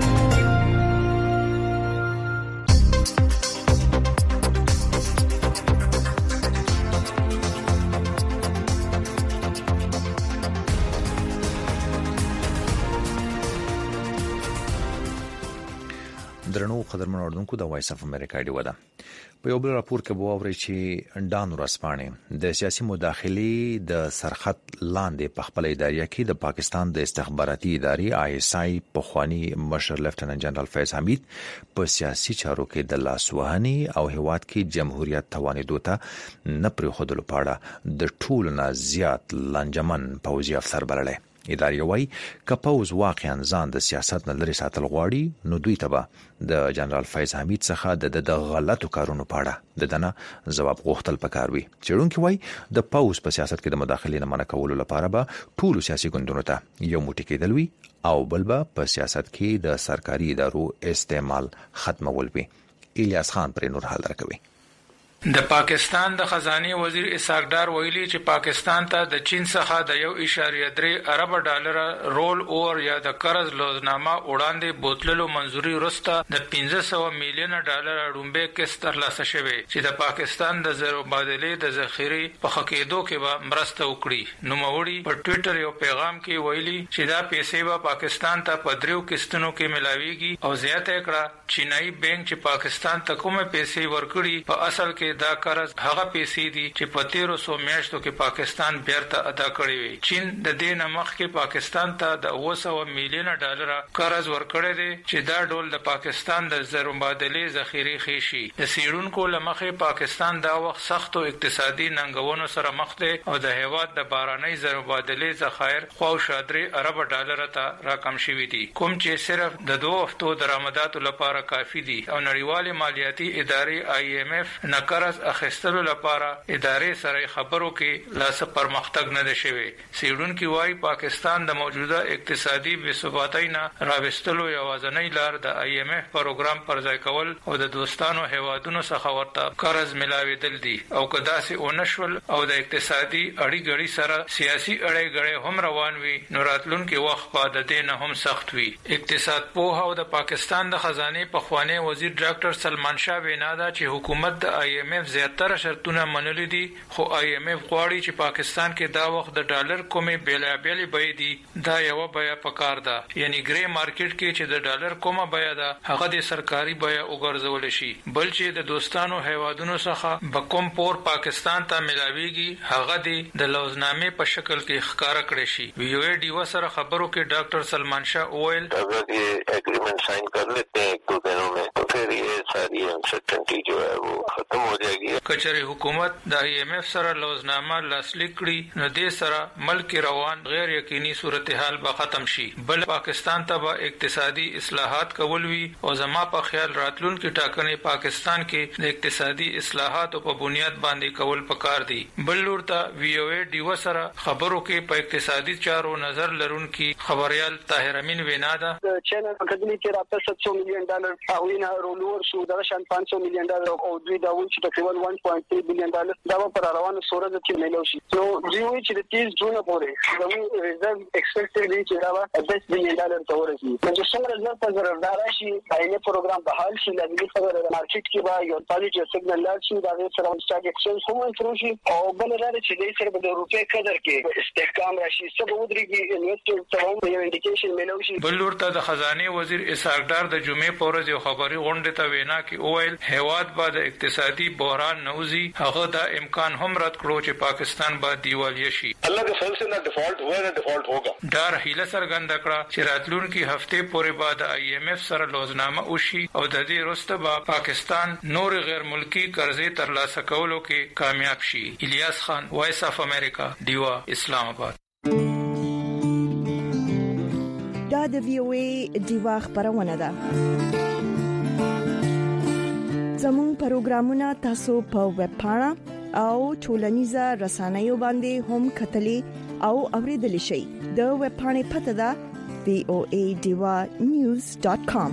درنو قدرمن اوردونکو د وایس اف امریکا دی ودا په یو بل راپور کې بووري چې ډان ورسپانې د سیاسي مداخلې د سرخط لاندې په خپل ادارې کې د پاکستان د استخباراتي ادارې آی اس آی په خواني مشر لیفټننټ جنرال فیض حمید په سیاسي چارو کې د لاسوهني او هیواد کې جمهوریت توانیدو ته نه پرې خودلو پاړه د ټول نه زیات لنجمن پوځي افسر بللې. ادارې وايي کپوز واقعا ځان د سیاست نه لري ساتل غواړي نو دوی ته د جنرال فیض حمید څخه د غلطو کارونو پاړه د دنه جواب غوښتل پکاروي. چېرونکو وايي د پوز په سیاست کې د مداخلې نه منع کولو لپاره به ټول سیاسي ګوندونو ته یو موټی کېدل وي او بل به په سیاست کې د سرکاري ادارو استعمال ختمول وي. الیاس خان پر نور حال راکوي. د پاکستان د خزانه وزیر اسحاق ډار ویلي چې پاکستان ته د چین څخه د یو اشاریه درې ارب ډالر رول اور یا د قرض لوزنامه وړاندې بوتللو منځوري وروسته د پنځه سوه میلیون ډالر اړومبه کیسه ترلاسه شوه چې د پاکستان د زر مبادلې د ذخیره په خکېدو کې به مرسته وکړي. نو موري په ټوئیټر یو پیغام کې ویلي چې دا پیسې به پاکستان ته په دریو قسطونو کې ملاويږي او زیاته کړه چینایي بانک چې پاکستان ته کومه پیسې ورکړي په اصل کې کې دا قرض هغه پیسې دي چې په تیرو سو میاشتو کې پاکستان بیرته ادا کړی وي. چین د دې نمخ کې پاکستان ته د اوه سوه میلیونه ډالر قرض ورکړی دی چې دا ډول د پاکستان د زر مبادلې ذخیره خېشي. د سیړونکو لمخې پاکستان دا وخت سختو اقتصادي ننګونو سره مخ دی او د هیواد د باراني زر مبادلې ذخایر خو شادري ارب ډالر ته راکم شوي دي، کوم چې صرف د دوه هفتو درآمداتو لپاره کافي دي او نړیوال مالیاتي ادارې آی ایم ایف نقرض اخیستلو لپاره ادارې سره خبرو کې لاس پرمختګ نه دی شوی. سیډونکو وايي پاکستان د موجوده اقتصادي بېثباتۍ نه راوستلو یوازینۍ لار د آی ایم ایف پروګرام پر ځای کول او د دوستانو هیوادونو څخه ورته قرض ملاوېدل دي او کدا سي اونشول او د اقتصادي اړې غړي سره سیاسي اړې غړي هم روان وي نو راتلونکي وخت په د دې نه هم سخت وي. اقتصاد پوه او د پاکستان د خزانه پخوانی وزیر ډاکټر سلمان شاه وینا دا چې حکومت د آی ایم ایف زیاتره شرطونه منلي دي، خو آی ایم ایف غواړي چې پاکستان کې دا وخت د ډالر کومې بیلابېلې بیې دي دا یو بیا پکار ده، یعنی ګری مارکیټ کې چې د ډالر کومه بیا ده هغه د سرکاري بیا وګرځول شي، بل چې د دوستانو هیوادونو څخه بکوم پور پاکستان ته ملاويږي هغه د لوزنامې په شکل کې ښکارا کړی شي. وی او ای ډی و سره خبرو کې ډاکټر سلمان شاه اویل اگر یہ ایگریمنٹ سائن کر لیتے ہیں ایک دو دنوں میں تو پھر یہ ساری انسرٹنٹی جو ہے وہ ختم ہو جائے گی. کچري حکومت د آی ایم ایف سره لوزنامه لاسلیک کړي نو دې سره ملک روان غیر یقیني صورتحال به ختم شي، بل پاکستان ته به اقتصادي اصلاحات کول وي او زما په خیال راتلونکي ټاکنې پاکستان کې د اقتصادي اصلاحاتو په بنیاد باندې کول پکار دي. بل ورته وی او ای ډی و سره خبرو کې په اقتصادي چارو نظر لرونکي خبريال طاهر امین وینا ده چینل مقدمه کې راته سات سو میلیون ډالر او وینا رولور شو د شان پنځه سوه میلیون ډالر او دوی دا وایي چې تقریبا one point three billion ډالر دا په روانه سورې کې ملو شي. نو دوی وایي چې د تیس جون پورې زموږ ریزرو ایکسپیکټډ دی چې دا به دس billion ډالر ته ورسیږي. نو څنګه رزلټ په ضرر راشي آینه پروګرام په حال شي لږه خبره د مارکیټ کې به یو پالیټي سیګنال لاشي دا غیر سره سټاک ایکسچینج هم انفروشي او بل لري چې د سره د روپې قدر کې استحکام راشي سبا ودرېږي انویسټر ته هم یو انډیکیشن ملو شي. بل ورته د خزانه وزیر اسحاق ډار د جمعې په ورځ یو خبري غونډه ته وینا کې اویل هیواد بعد اقتصادي بحران نوزي هغه دا امکان هم رد کړو چې پاکستان به دیوالیه شي. الله کے فضل سے نہ ڈیفالٹ ہوا نہ ڈیفالٹ ہوگا. ډار هیله څرګنده کړه چې راتلونکي هفته پورې بعد آی ایم ایف سره لوزنامه وشي او د دې وروسته به پاکستان نور غیر ملکی قرضې ترلاسه کولو کې کامیاب شي. الیاس خان، وایس اف امریکا، دیوا، اسلام آباد. دا د وی او ای دیوا خبرونه ده. زموږ پروګرامونه تاسو په ویب پاڼه او ټولنیزه رسنیو باندې هم کتلې او اوریدلې شئ. د ویب پاڼې پته ده voa diva news dot com.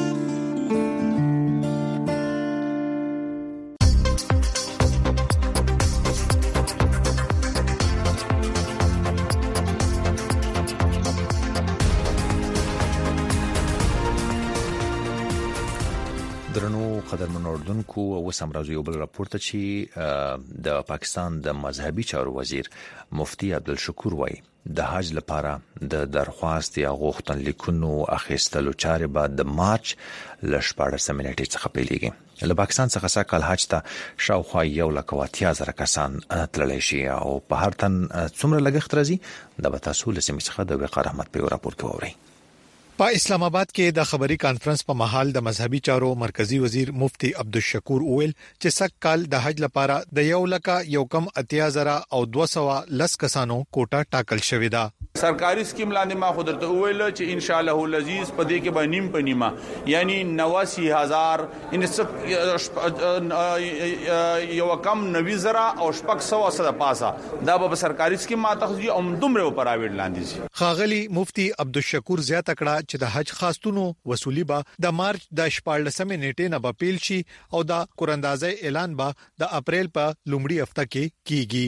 درنو قدرمن اردوونکو او سمراوي یو بل راپورته چې د پاکستان د مذهبي چارو وزیر مفتی عبدالشکور وایي د حج لپاره د درخواست یا غوښتنلیکونو اخیستلو چارې بعد د مارچ ل شپږم نیټې څخه پیلېږي. له پاکستان څخه ساکال حج ته شاوخوا یو لک او اتیا زره کسان تللی شي او په هر تن څومره لګښت راځي د تاسو له سیمې څخه د وقار احمد په راپور کې ووري. په اسلام آباد کې د خبري کانفرنس په محل د مذهبي چارو مرکزی وزیر مفتی عبدالشکور اویل چې سک کال د حج لپاره د یو لکه یو کم اتیا زره او دوه سوه لس کسانو کوټه ټاکل شوې ده. سرکاري سکیم لاندې ما خود درته ویل چې ان شاء الله العزیز په دې کې به نیم په نیمه یعنی نواسی هزار ان یو کم نوي زره او شپږ سوه سره پاسه دا به سرکاري سکیم ما تخزي او دومره پرایویټ لاندې شي. خاغلی مفتی عبدالشکور زیاته کړه چې د حج خاصتونو وصولی به د مارچ د شپږلسمې نیټې نه به پیل شي او د قراندازي اعلان به د اپریل په لومړي هفته کې کیږي.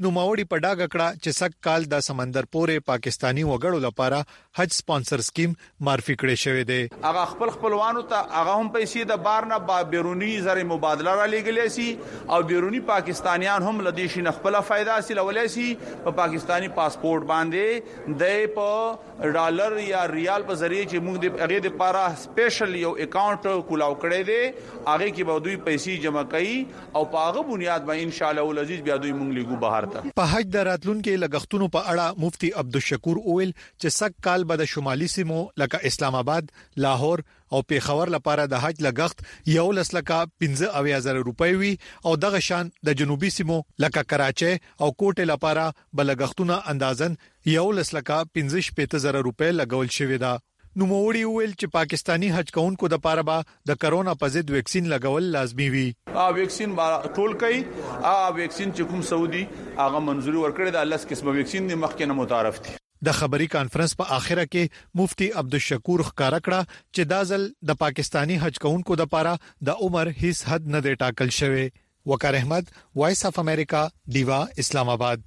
نو ماوړي په ډاګه کړه چې سک کال د سمندر پورې پاکستانی وګړو لپاره حج سپانسر سکیم معرفي کړی شوی دی. هغه خپل خپلوانو ته هغه هم پیسې د بار نه بیرونی زر مبادله را لګلې سي او بیرونی پاکستانیان هم لدی شي خپل فائدہ حاصلولای سي په پاکستانی پاسپورت باندې د په ډالر یا ریال په ذریعہ چې موږ د هغه د لپاره سپیشل یو اکاؤنٹ کولاو کړی دی هغه کې به دوی پیسې جمع کړي او په هغه بنیاد باندې ان شاء الله العزیز بیا دوی موږ لګو بهر ته. په حج د راتلونکو لګښتونو په اړه مفتي عبدالشکور اویل چې سک کال به د شمالي سیمو لکه اسلام آباد، لاهور او پیښور لپاره د حج لګښت یو لسلکه پنځه اویا زره روپۍ وي او دغه شان د جنوبي سیمو لکه کراچي او کوټه لپاره بلګښتونه اندازن یو لسلکه پنځه شپږ زره روپۍ لګول شوی دا. نو موړي ویل چې پاکستانی حج کونکو د پاره به د کرونا په ضد ویکسین لګول لازمي وي. ا ویکسین ټول کوي ا ویکسین چې کوم سعودي هغه منزوري ورکړي د الله قسمه ویکسین د مخکنه متعارف دي. د خبري کانفرنس په اخره کې مفتي عبدالشکور ښکارا کړه چې دا ځل د پاکستانی حج کونکو د پاره د عمر هیڅ حد نه دی ټاکل شوی. وقار احمد، وایس اف امریکا، دیوا، اسلام آباد.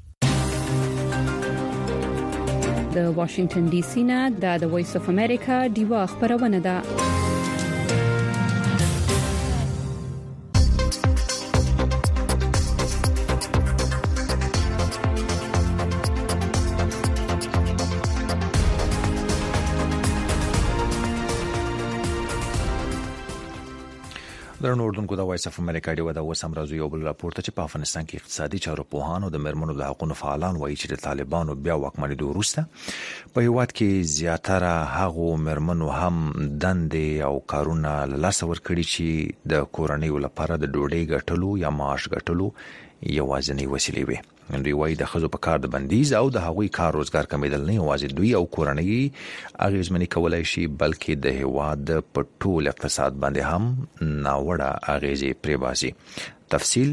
د واشنگټن ډي سي نه د وایس اف امریکا دیوا خبرونه ده. درنو اردوونکو د وایس اف امریکا دی ودا وسم راځي یو بل راپورته چې په افغانستان کې اقتصادي چارو پوهانو د مرمنو د حقوقو فعالان وایي چې د طالبانو بیا واکمنۍ وروسته په هیواد کې زیاتره هغو مرمنو هم دندې او کارونه لاسور کړي چې د کورنۍ لپاره د ډوډۍ ګټلو یا معاش ګټلو یوازینی وسیلې وي. دوی وایي د خزو په کار د بندیز او د هغوی کار روزګار کمیدل نه یوازې دوی او کورنۍ اغیزمنې کولای شي بلکې د هیواد په ټول اقتصاد باندې هم ناوړه اغیزې پرې باسي. تفصیل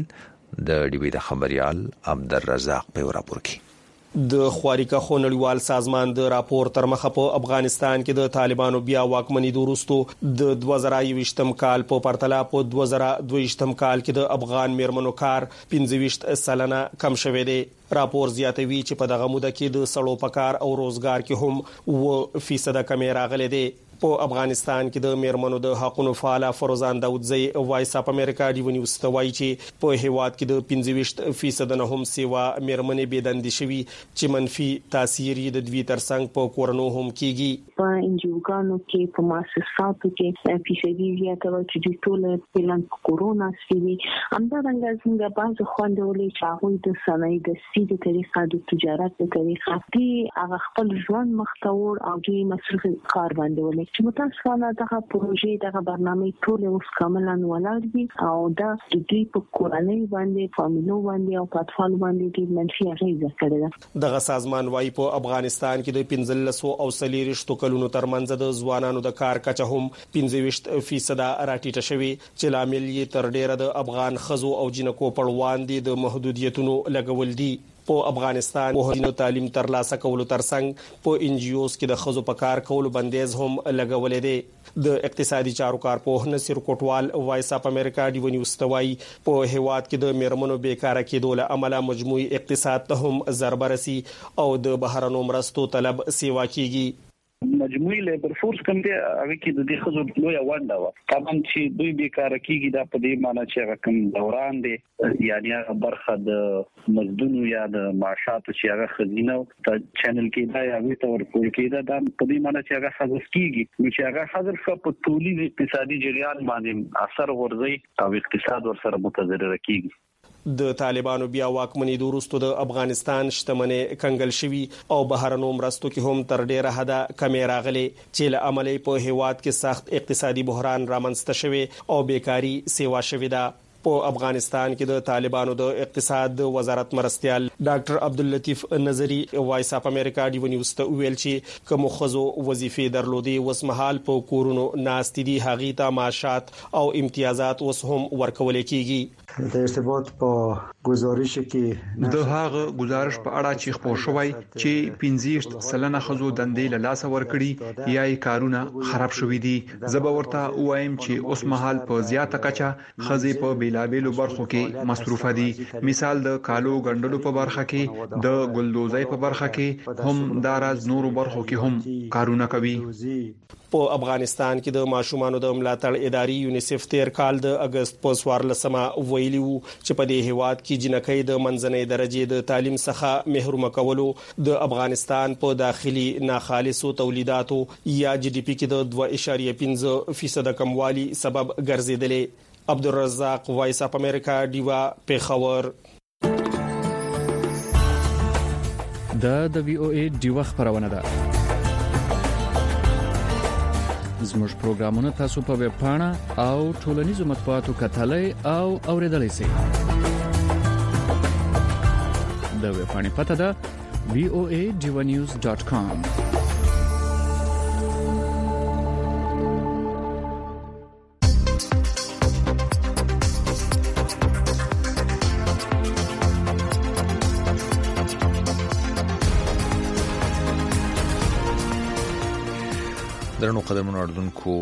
د ډي بي د خبريال عبدالرزاق په راپور کې. د خواريکا خونړیوال سازمان د راپور تر مخه په افغانستان کې د طالبانو بیا واکمنۍ وروسته د دوه زره یوویشتم کال په پرتله په دوه زره دوهویشتم کال کې د افغان مرمنو کار پنځه ویشت سلنه کم شوی دی. راپور زیاتوي چې په دغه موده کې د سړو پکار او روزګار کې هم و فیصد کمی راغلی دی. په افغانستان کې د میرمنو د حقوقو فعال فروزان داودزی وایس اپ امریکا دی ونی واستوي چې په هیواد کې د پنځه ویشت فیصد نه هم سیوا میرمنې بيدندې شوي چې منفي تاثیر د دوی ترڅنګ په کورونو هم کیږي. په انجوګانو کې په مؤسساتو کې فیصدي زیاته چې د ټول پلان کورونا سوي همدارنګه څنګه باز خوندولې چې هغه د صنایع د سیده طریقه د تجارت په طریقه کې هغه خپل ژوند مختور او دوی مصرف کار باندې چې متاسفانه دغه پروژې دغه برنامه ټول اوس کاملا ولاړ دي او دا د دوی په کورنۍ باندې فامیلو باندې او پاتفال باندې د منفي اغیزه کړې ده. دغه سازمان وايي په افغانستان کې د پنځلس او سلیریشتو کلونو ترمنځ د ځوانانو د کار کچه هم پنځه ویشت فیصد راټیټه شوی چې لامل یې تر ډیره د افغان خزو او جنکو پړوان دي د محدودیتونو لګول دي. په افغانستان په تعلیم ترلاسه کولو ترڅنګ په ان جی اوز کې د خزو په کار کولو بندیز هم لګولې دي. د اقتصادي چارو کارپوه نصیر کوټوال وایس اپ امریکا دی ونی واستوي په هیواد کې د میرمنو بیکاره کېدو له امله مجموعي اقتصاد ته هم ضربه رسي او د بهرنو مرستو طلب سیوا کیږي. مجموعي لیبر فورس کوم دی هغه کې د دې خزو لوی ونده و طبعا چې دوی بیکاره کیږي دا په دې معنی چې هغه کوم دوران دی یعنی هغه برخه د مزدونو یا د معاشاتو چې هغه خزینه ته چینل کې دا یا وی تور کول کېده دا په دې معنی چې هغه حذف کیږي چې هغه حذف په تولید اقتصادي جریان باندې اثر ورځي او اقتصاد ورسره متضرر کیږي. د طالبانو بیا واکمنۍ وروسته د افغانستان شتمنۍ کنګل شوی او بهرنو مرستو کې هم تر ډیره حده کمی راغلي چې له عملي په هیواد کې سخت اقتصادي بحران رامنځته شوی او بیکاری سیوا شوی ده. په افغانستان کې د طالبانو د اقتصاد وزارت مرستيال ډاکټر عبداللطیف نظری وایس اپ امریکا دی ونی واست ویل چې کوم خزو وظیفې درلودي وسمحال په کورونو ناستې دي هغه ته معاشات او امتیازات وس هم ورکول کیږي. د ارتباط په گزارش کې د هغه گزارش په اړه چې خبر شوی چې پنځه سلنه خزو دندې له لاس ورکړي یا یې کارونه خراب شوې دي. زه به ورته وایم چې اوس مهال په زیاته کچه خزې په بیلابېلو برخو کې مصروفه دي. مثال د کالو ګندلو په برخه کې، د ګلدوزۍ په برخه کې، هم داراز نورو برخو کې هم کارونه کوي. په افغانستان کې د ماشومانو د ملاتړ ادارې یونیسف تیر کال د اگست په سوارلسمه ویلي وو چې په دې هیواد کې جنکۍ د منځنۍ درجه د تعلیم څخه محروم کولو د افغانستان په داخلي ناخالصو تولیداتو یا جی ډي پی کې د دوه اعشاریه پنځه فیصد کموالي سبب ګرځیدلې. عبدالرزاق وایس اپ امریکا دیوا پیښور. د د وی او ای دیوا خبرونه ده. زموږ پروګرامونه تاسو په ویب پاڼه او ټولنیزو مطبوعاتو کتلای او اوریدلای شئ. د ویب پاڼې پته ده وی او ای دیوا نیوز ډاټ کام. درنو قدرمنو اردوونکو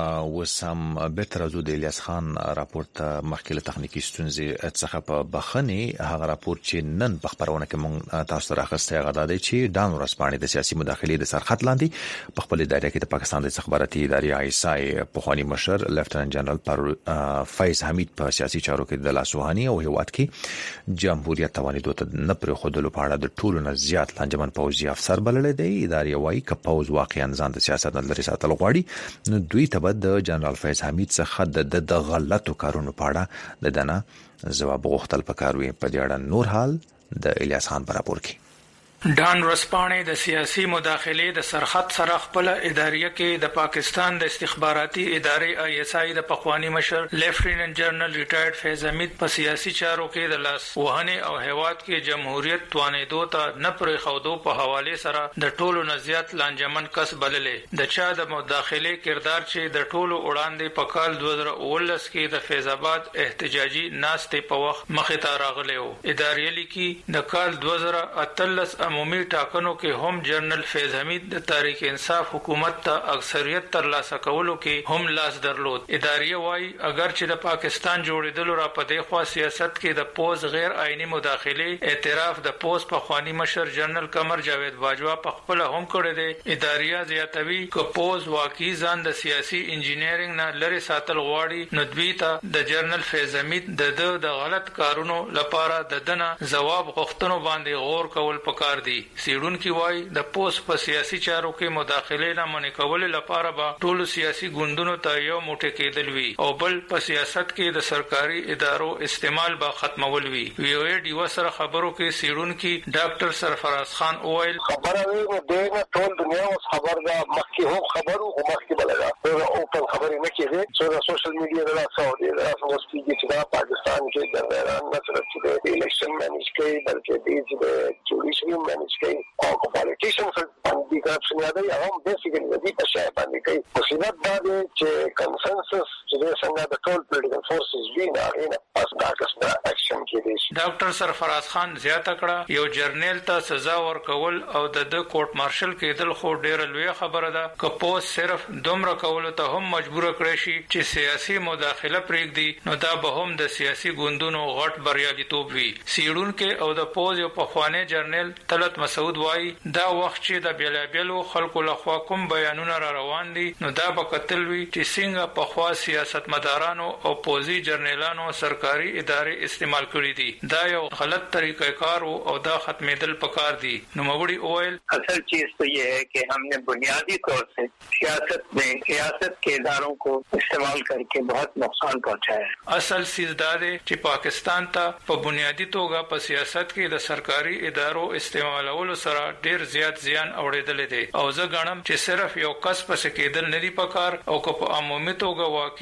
وسم بیرته راځو د الیاس خان راپورټ مخکې له تخنیکی ستونزې څخه په بخښنې. هغه راپورټ چې نن په خبرونه کې مونږ تاسو ته راغسته هغه د چې ډان ورسپانې د سیاسي مداخلې د سرخط لاندې په خپل ادارې کې د پاکستان د استخباراتي ادارې آی اس آی په خواني مشر لیفټننټ جنرال پر فیض حمید په سیاسي چارو کې د لاسوهاني او هیواد کې جمهوریت توانیدو ته نه پر خودلو په اړه د ټولو نه زیات لنجمن پوځي افسر بلل دی. ادارې وايي ک پوز واقعا ځان د سیاست نه لري ساتل غواړي، نو دوی ته د جنرال فیض حمید څخه د غلطو کارونو په اړه د دنه جواب غوښتل پکاروي. په دې اړه نور حال د الیاس خان پر راپور کې. ډان ورسپانې د سیاسي مداخلې د سرخط سره خپل ادارې کې د پاکستان د استخباراتي ادارې آی اس آی د پخوانی مشر لیفټننټ جنرال ریټایرډ فیض حمید په سیاسي چارو کې د لاس وهنې او هیواد کې جمهوریت توانیدو ته نه پرې خودو په حواله سره د ټولو نزيات لانجمن کس بللې. د چا د مداخلې کردار چې د ټولو وړاندې په کال دوه زره اوولس کې د فیض آباد احتجاجي ناستې په وخت مخې ته راغلی و. ادارې لیکي د کال دوه زره اتلس عمومي ټاکنو کې هم جنرال فیض حمید د تحریک انصاف حکومت ته اکثریت ترلاسه کولو کې هم لاس درلود. ادارې وايي اگر چې د پاکستان جوړېدلو را پدې خوا سیاست کې د پوز غیر آئینی مداخله اعتراف د پوز په خواني مشر جنرال قمر جاوید باجوا په خپل هم کړی دی. ادارې زیاتوي ک پوز واقعي ځان د سیاسي انجینیرینګ نه لري ساتل غواړي، نو دوی ته د جنرال فیض حمید د د غلط کارونو لپاره د دنه جواب غوښتنو باندې غور کول پکار دي. سیډونکو وای د پوس په سیاسي چارو کې مداخله نه منې کول لپاره به ټول سیاسي ګوندونو ته یو موټی کېدل وی او بل په سیاست کې د سرکاري ادارو استعمال به ختمول وی. وی او ای ډي وسره خبرو کې سیډونکو ډاکټر سرفراز خان اویل خبره وی د ټول دنیا اوس خبر دا مخکې هم خبرو او مخکې بلګه او په خبرې نه کېږي چې د سوشل میډیا د سعودي د اوسپیږي چې د پاکستان کې د ایران مسله چې د الیکشن مانیج کوي بلکې د جوډیشري مانیج کوي او پالیټیشنز باندې کرپشن یادي هغه بیسیکلی د دې په شای باندې کوي. مصیبت دا دی چې کنسنسس چې څنګه د ټول پولیټیکل فورسز وینا نه پاس دا کسبه اکشن کوي. ډاکټر سرفراز خان زیاته کړه یو جرنیل ته سزا ورکول او د کورټ مارشل کېدل خو ډېر لوی خبره ده. کپوس صرف دومره کول ته هم مجبور کړی شي چې سیاسي مداخله پرېږدي، نو دا به هم د سیاسي ګوندونو غټ بریالیتوب وي. سیډونکو او د پوز یو پخوانی جرنیل طلعت مسعود وای دا وخت چې د بیلابیلو خلکو لخوا کوم بیانونه را روان دي، نو دا به قتل وي چې څنګه په خوا سیاستمدارانو او پوزي جرنیلانو سرکاري ادارې استعمال کړې دي. دا یو غلط طریقہ کار او دا ختمېدل پکار دي. نو مغوړي اویل اصل چیز تو یہ ہے کہ ہم نے بنیادی طور سے سیاست میں سیاست کے اداروں کو استعمال کر کے بہت نقصان پہنچایا ہے. اصل چیز دا دی چې پاکستان ته په بنیادی توګه په سیاست کې د سرکاري ادارو استعمالولو سره ډیر زیات زیان اوریدل دي او زه غواړم چې صرف یو کس پس کېدل نه دی پکار او که په عمومي توګه واقعي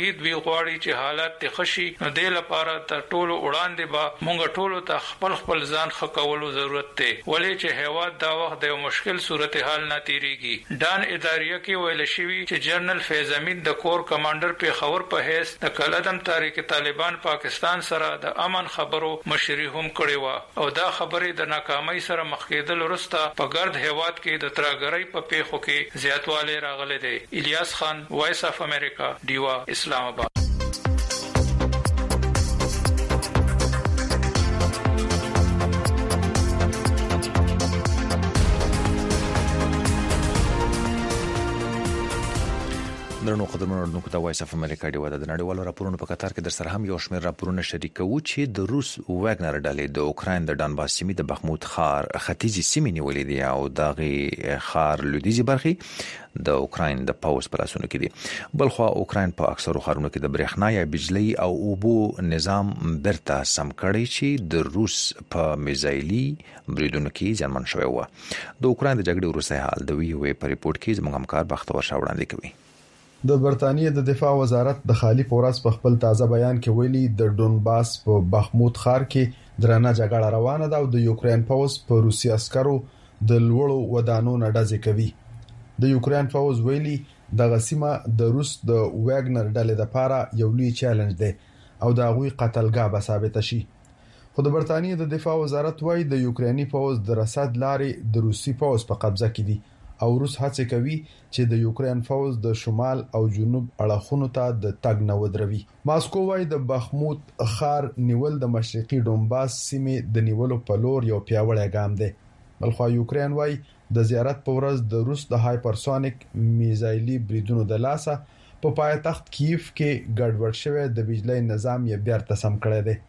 توحید وی غواړي چې حالات ته خشي نو د لپاره تر ټولو وړاندې به مونږ ټولو ته خپل خپل ځان خکولو ضرورت دی ولې چې هیواد دا وخت د مشکل صورتحال نه تیریږي ډان اداریه کې ویل شوی چې جنرال فیض امین د کور کمانډر په خبر په هیڅ د کلدم تاریخ طالبان پاکستان سره د امن خبرو مشري هم کړی و او دا خبرې د ناکامۍ سره مخ کېدل وروسته په ګرد هیواد کې د تراګرۍ په پیښو کې زیاتوالی راغلی دی. الیاس خان، وایس اف امریکا، ډیوا، اسلام آباد. درنو قدرمنو اردوونکو ته وایس اف امریکا دی ودا د نړیوالو راپورونو په قطار کې در سره هم یو شمېر راپورونه شریکو چې د روس واګنر ډلې د اوکراین د ډانباس سیمې د بخموت خار ختیځي سیمې نیولې دي او دغه خار لویدیځي برخې د اوکراین د پاوس په لاسونو کې دي. بلخو اوکراین په اکثرو خارونو کې د برېښنا یا بجلی او اوبو نظام برته سم کړی چې د روس په میزایلي بریدونو کې ځانمن شوی و. د اوکراین د جګړې وروسته حال د وی وی په ریپورت کې زموږ همکار بختور شاه وړاندې کوي. د برتانیې د دفاع وزارت د خالی پورس په خپل تازه بیان کې ویلي د ډونباس په بخموت خار کې درنه جګړه روانه ده او د یوکرين پوز په روسي عسکرو د لوړو ودانو نډازې کوي. د یوکرين پوز ویلي د غسیمه د روس د واګنر ډلې لپاره یو لوی چیلنج دی او د غوي قتلګاه به ثابت شي. خو د برتانیې د دفاع وزارت وايي د یوکريني پوز د رسد لارې د روسي پوز په قبضه کې دي او روس هڅه کوي چې د یوکرين فوز د شمال او جنوب اړخونو ته د تګ نه ودروي. ماسکو وايي د بخموت خار نیول د مشرقي ډونباس سیمې د نیولو په لور یو پیاوړی ګام دی. بلخو یوکرين وايي د زیارت په ورځ د روس د هایپرسونیک میزایلي بریدونو د لاسه په پایتخت کیف کې ګډوډ شوی د بجلی نظام یې بیرته سم کړی دی.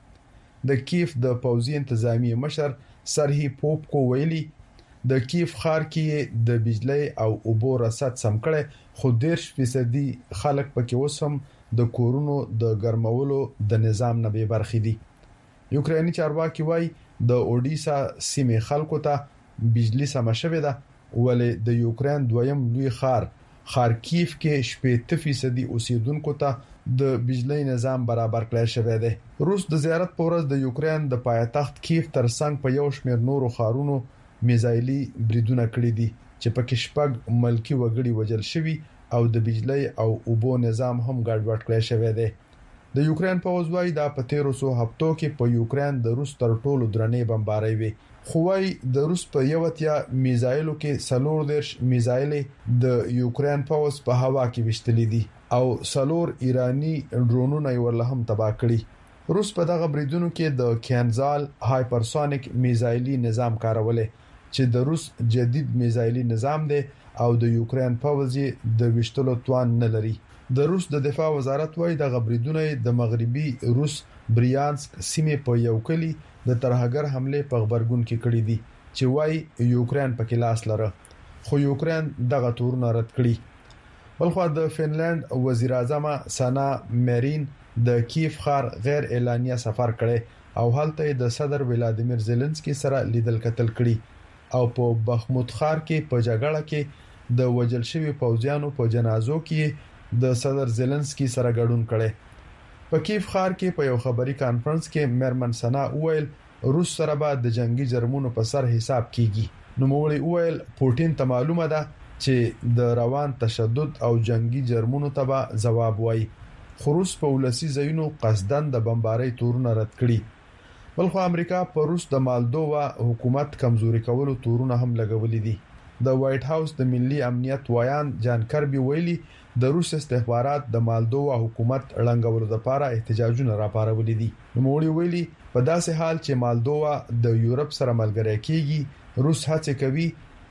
د کیف د پوځي انتظامی مشر سرهی پوپ کو ویلي د کیف خار کې د بجلی او اوبو رسد سم کړي خو ډیر فیصدي خلک پکې وسم د کورونو د ګرمولو د نظام نه به برخې دي. یوکرینی چارواکي وایي د اودیسا سیمې خلکو ته بجلی سم شوه ده ولې د یوکرين دویم لوی خار خارکیف کې شپږ فیصدي اوسیدونکو ته د بجلی نظام برابر کړی شوی دی. روس د زیارت په ورځ د یوکرين د پایتخت کیف ترڅنګ په یو شمېر نورو خارونو میزایلي بریدونه کړی دي چې پکې شپږ ملکی وګړي وژل شوی او د بجلی او اوبو نظام هم ګډوډ کړی شوی دی. د یوکرين په وځوي د پتیرو سو هفتو کې په یوکرين د روس تر ټولو درنې بمبارۍ وي. خوای د روس په یو تیا میزایلو کې سلور درش میزایل د یوکرين په وس په هوا کې وشتلې دي او سلور ایرانی ډرونونه ورله هم تباہ کړي. روس په دغه بریدونو کې د کینزال هایپرسونیک میزایلي نظام کارولې چې د روس جدید میزایلي نظام دی او د یوکرين پوځي د وشتلو توان نه لري. د روس د دفاع وزارت وايي د غبريدونه د مغربي روس بریانسک سیمې په یو کلی د ترهګر حمله په خبرګون کې کړې دي چې وايي یوکرين په کې لاس لره خو یوکرين دغه تورونه رد کړی. بلخو د فنلند وزیر اعظم سانا مارین د کیف خار غیر اعلانیه سفر کړي او هلته د صدر ولادیمیر زيلنسکي سره لیدل کتل کړي او په بخموت خار کې په جګړه کې د وجل شوی پوځیانو په جنازو کې د صدر زيلنسکي سره ګډون کړي. په کیف خار کې په یو خبري کانفرنس کې مرمن سنا وویل روس سره به د جنگي جرمونو په سر حساب کیږي. نو مولي وویل پوتين ته معلومه ده چې د روان تشدد او جنگي جرمونو ته به جواب وایي. خو روس په ولسی ځایونو قصدن د بمبارۍ تورونه رد کړي. بلخو امریکا په روس د مالدووا حکومت کمزوري کولو تورونه هم لګولې دي. د وایټ هاوس د ملي امنیت وایان جان کربي ویلي د روس استخبارات د مالدووا حکومت ړنګولو لپاره احتجاجونه راپارولې دي. نوموړي ویلي په داسې حال چې مالدووا د یورپ سره ملګری کیږي روس هڅه کوي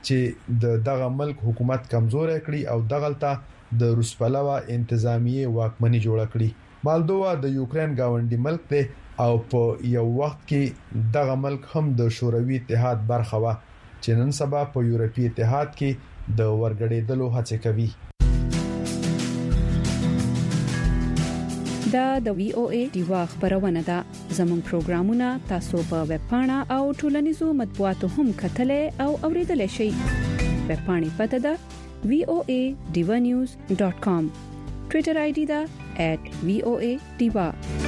چې د دغه ملک حکومت کمزوري کړي او دغلطه د روس پلوه انتظامیه واکمنۍ جوړ کړي. مالدووا د یوکرين گاونډي ملک دی او په یو وخت کې دغه ملک هم د شوروي اتحاد برخه و چې نن سبا په یورپی اتحاد کې د ورګړېدلو هڅه کوي. دا د وی او ای دیوا خبرونه ده. زموږ پروگرامونه تاسو په ویب پاڼه او ټولنیزو مطبوعاتو هم کتلې او اوریدلای شئ. ویب پاڼې پته ده وی او ای ډیوا نیوز ډاټ کام. ټوئیټر آی ډی ده at v o a diva.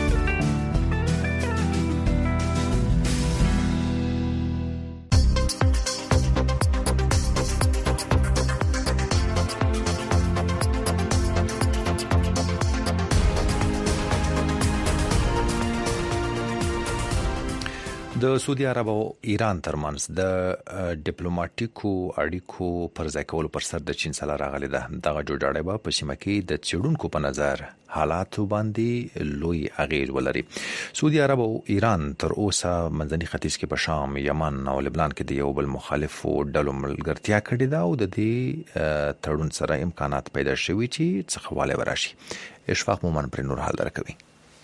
د سعودي عرب او ایران ترمنځ د ډیپلوماټیکو اړیکو پر ځای کولو پر سر د چین سره راغلي ده. دغه جوړجاړی به په سیمه کې د چېړونکو په نظر حالات باندې لوی اغیز ولري. سعودي عرب او ایران تر اوسه منځني ختیځ کې په شام، یمن او لبنان کې د یو بل مخالفو ډلو ملګرتیا کړې ده او د دې تړون سره امکانات پیدا شوي چې څه خواله ورشي. اشفاق مومن پر نور حال درکوي.